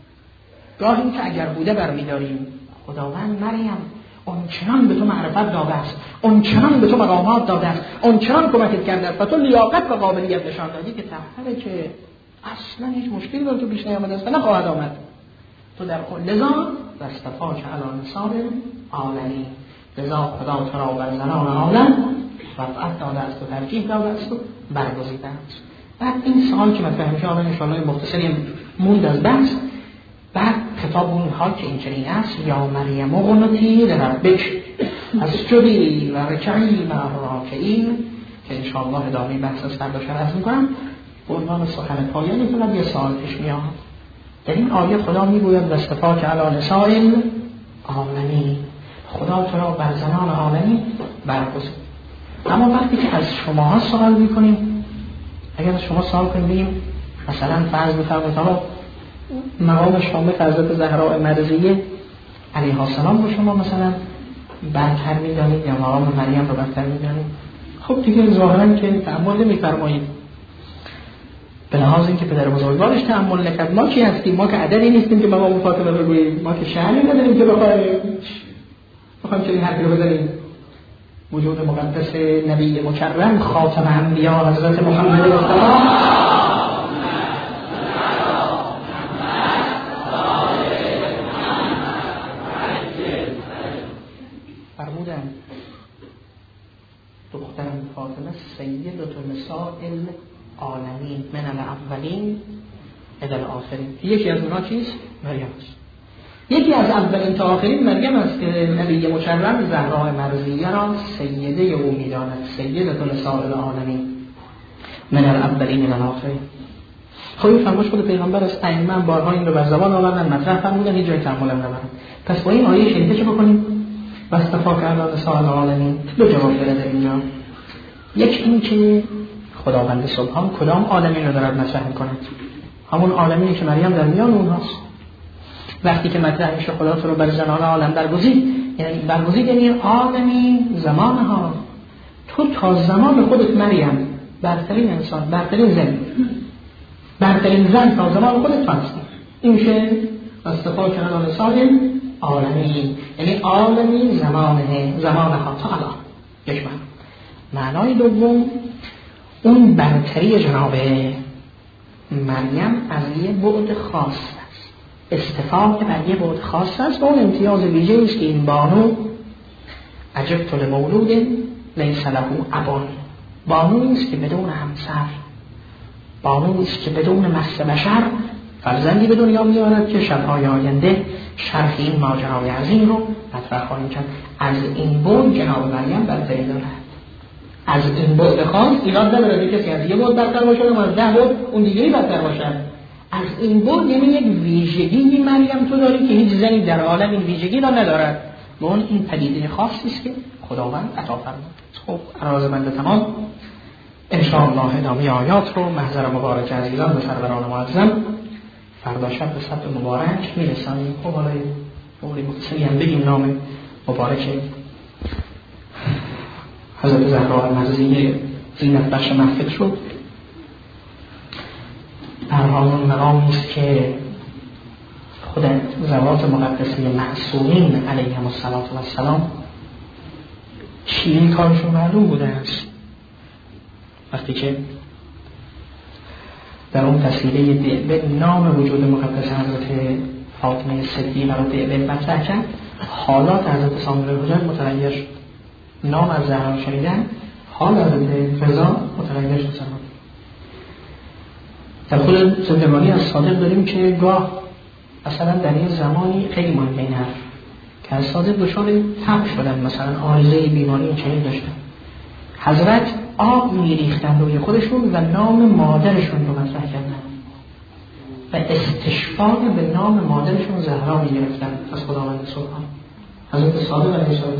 گاه این که اگر بوده برمیداریم. خداوند مریم اونچنان به تو معرفت داده است، اونچنان به تو مقامات داده است، اونچنان کمکت کرده است و تو لیاقت و قابلیت نشان دادی که طهره که اصلا هیچ مشکلی بر تو پیش نیامده است و نخواهد آمد. تو در لذا واصطفاک علی نساء العالمین، لذا خدا تو را بر زنان عالم رفعت داده است و ترجیح داده است و برگزیده است. بعد این سوال که مطرح میشه ان شاء الله مختصری موند از بحث. بعد خطاب اون حال که این چنین است یا مریم اقنتی لربک اسجدی و رکعی مع الراکعین که ان شاء الله ادامه بحث از فردا عرض می‌کنم. به عنوان سخن پایانی فقط یه سوال پیش میاد. در این آیه خدا میگوید واصطفاک علی نساء العالمین، خدا تو را بر زنان عالمین برگزید. اما وقتی که از شماها سوال میکنیم، اگر از شما سوال کنیم مثلا فرض بفرمایید حالا مقام شامل حضرت زهراء مرضیه علیها السلام رو شما مثلا برتر میدانید یا مقام مریم رو برتر میدانید، خب دیگه ظاهرا که تأمل نمی‌فرمایید. به لحاظ اینکه پدر بزرگوارش تأمل نکرد. ما کی هستیم؟ ما که عددی نیستیم که مقام فاطمه بگوییم، ما که شأنی نداریم که بخوایم چنین حرفی رو بزنیم. وجود مقدس نبی مکرم خاتم انبیا حضرت محمد مصطفی فرمودن دخترم فاطمه سیدة نساء العالمین من الاولین الی الاخرین. یکی از اونها چیست؟ مریم است. یکی از اولین تا آخرین مریم است که نبی مکرم زهراء مرضیه را سیده او می‌داند. سیدة نساء العالمین من الاولین الی الاخرین. خب این فرمایش خود پیغمبر است. ائمه بارها این رو بر زبان آوردن، مطرح فرمودن، هیچ جای تأمل نمی‌کنن. پس با این آیه شریفه چه بکنیم؟ واصطفاک علی نساء العالمین. 2 جواب داره در اینجا. یک این که خداوند سبحان کدام عالمین رو دارد مطرح می‌کنه؟ همون عالمینی که مریم در میان اونهاست. وقتی که مطرح میشه خدا تو رو بر زنان عالم برگزید، یعنی برگزید یعنی عالمی زمانها. تو تا زمان خودت مریم برترین انسان، برترین زن تا زمان خودت هستی. این میشه واصطفاک علی نساء العالمین، یعنی عالمی زمانها تا الان. یک معنای دوم اون برتری جناب مریم از یه بعد خاص است، استفاده بر یه بعد خاص است و اون امتیاز ویژه‌ای است که این بانو عجبت لمولود لیس له اب، بانویی است که بدون همسر، بانویی است که بدون مس بشر فرزندی به دنیا می‌آورد که شب‌های آینده شرح این ماجرای عظیم رو مطرح خواهیم کرد. از این بعد جناب مریم برتری دارد. از این بعد خاص ایراد نداره کسی از یه بعد برتر باشه و از 10 بعد اون دیگری برتر باشه. از این بعد یعنی یک ویژگی مریم تو داری که هیچ زنی در عالم این ویژگی را ندارد و اون این پدیده خاصی است که خداوند عطا فرمود. خب عرض بنده تمام. ان شاء الله ادامه آیات رو محضر مبارک عزیزان به سروران معظم فردا شب به سبت مبارک میرسانیم. خب حالا موری مختصری هم بگیم نام مبارک حضرت زهراء مرضیه زینت بخش محفل شد. همون مقامی است که خود ذوات مقدسه معصومین علیهم السلام چیه کارشون معلوم بوده است. وقتی که در اون تسهیله به نام وجود مقدس حضرت فاطمه صدیقه را به مطرح کرد، حالات حضرت سامر الحجج متغیر شد. نام از زهرا شنیدن، حال حضرت رضا متغیر شد. در خود زندگانی از صادق داریم که گاه مثلا در این زمانی خیلی مهم این حرف که از صادق دچار تب شدن، مثلا عارضه بیماری این چنین داشتن، حضرت آب میریختن روی خودشون و نام مادرشون رو مطرح کردن و استشفاء به نام مادرشون زهرا میگرفتن از خداوند سبحان. حضرت صادق علیه السلام.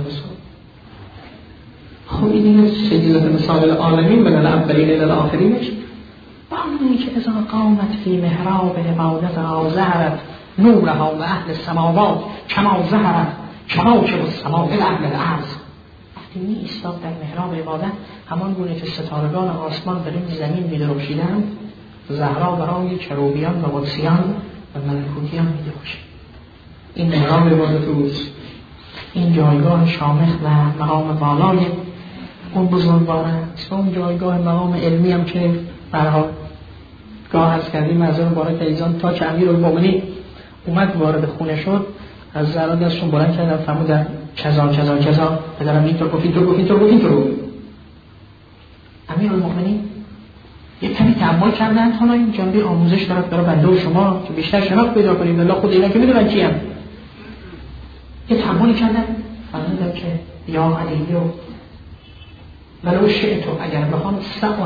خب این سیدیت مثال العالمین من الاولین الی الاخرینش بانی که اذا قامت فی محراب عبادتها ظهرت نورها و اهل السماوات کما ظهرت کواکب السماء الی اهل الارض. وقتی می ایستاد در محراب عبادت، همان گونه که ستارگان آسمان بر این زمین می درخشیدند، زهرا برای کروبیان و قدسیان و ملکوتیان می درخشید. این محراب عبادت اوست، این جایگاه شامخ و مقام بالای اون بزرگوار است. اون جایگاه مقام علمی هم که برها گاه از کردیم از اون بارک ایزان تا که امیرالمومنین اومد وارد خونه شد، از زهرا دستشون بلند کردن فرمودن کذا کذا کذا، پدرم اینطور گفت اینطور گفت اینطور گفت اینطور. امیرالمومنین یه کمی تأمل کردن، حالا این جنبه آموزش دارد برای بنده و شما که بیشتر شناخت پیدا کنیم، والله خود اینا که میدونن کیم. یه تأملی کردن فرمودن که یا علیو ولو شئت، اگر بخوام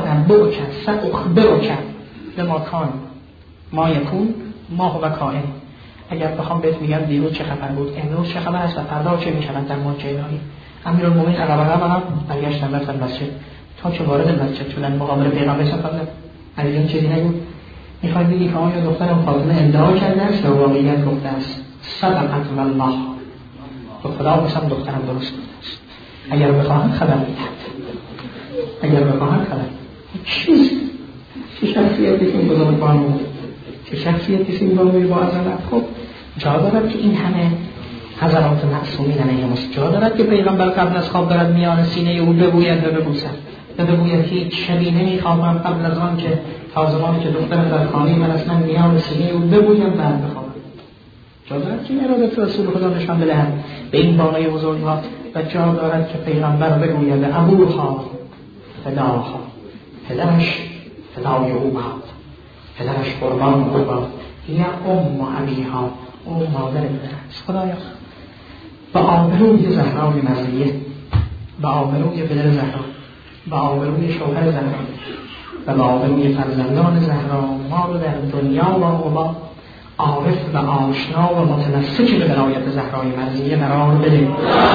سأخبرک بما کان ما یکون ما هو کائن، اگر بخوام بهت میگم دیروز چه خبر بود، امروز چه خبر است و فردا چه میشود در ماجرای الهی. امیرالمومنین عقب برگشتن رفتن مسجد، تا که وارد مسجد شدن مقابل پیغمبر صلی علیه چیزی نگفت. میخواد بگی که آیا دخترم فاطمه ادعا کرده است یا واقعیت گفته است؟ صدقت والله، تو خدا قسم دخترم درست گفته است. اگر بخواهد خبر میدهد، اگر بخواهد خبر چیز چه شخصیتی که این بزرگوار بود، چه شخصیتی که این بزرگوار با عظمت. خب جا دارد که این همه حضرات معصومین علیهم السلام، جا دارد که پیغمبر قبل از خواب برد میان سینه او بگوید و ببوسد و بگوید هیچ شبی نمیخوابم قبل از آن که تا زمانی که دخترم در خانه من است من میان سینه او بگویم بعد بخوابم. جا دارد که این ارادت رسول خدا نشان بدهد به این بانای بزرگوار و جا دارد که پیغمبر بگوید ابوها فداها، پدرش فدای او باد، پدرش قربان او باد، یا ابیها، او مادر پدرش. خدایا با آبروی زهرای مرضیه، با آبروی پدر زهرا، با آبروی شوهر زهرا و با آبروی فرزندان زهرا ما رو در دنیا و عقبا عارف و آشنا و متمسک به ولایت زهرای مرضیه قرار بده.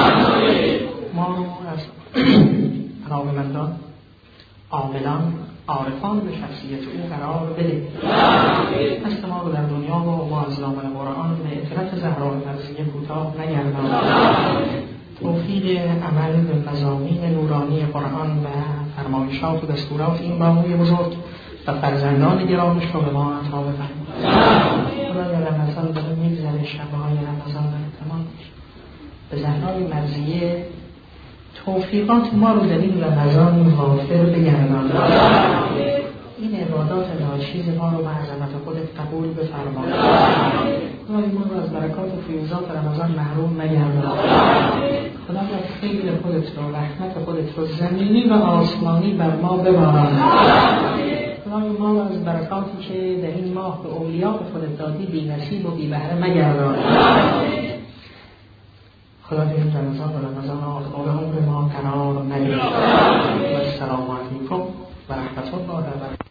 ما از علاقه‌مندان، عاملان، عارفان به شخصیت او قرار بده. دست ما رو در دنیا و از دامن قرآن به اطرت زهرای مرضیه کوتاه نگردان. توفیق عمل به مضامین نورانی قرآن و فرمایشات و دستورات این بانوی بزرگ و فرزندان گرامیش رو به ما عطا بفرما. خدایا رمضان داره میگذره، شبهای رمضان داره تمام میشه. به زهرای مرضیه توفیقات ما رو در این رمضان غافر بگردان. این عبادات ناچیز ما رو به عظمت خودت قبول بفرما. خدای ما رو از برکات و فیوزات رمضان محروم نگردان. خدایا خیل خودت رو، رحمت خودت رو زمینی و آسمانی بر ما بباران. خدای ما رو از برکاتی که در این ماه به اولیاء خودت دادی بی نصیب و بی بهره مگردان. خدا به این رمضان و رمضان آخر عمر ما قرار نگیرد. و السلام علیکم و رحمت الله و برکاته.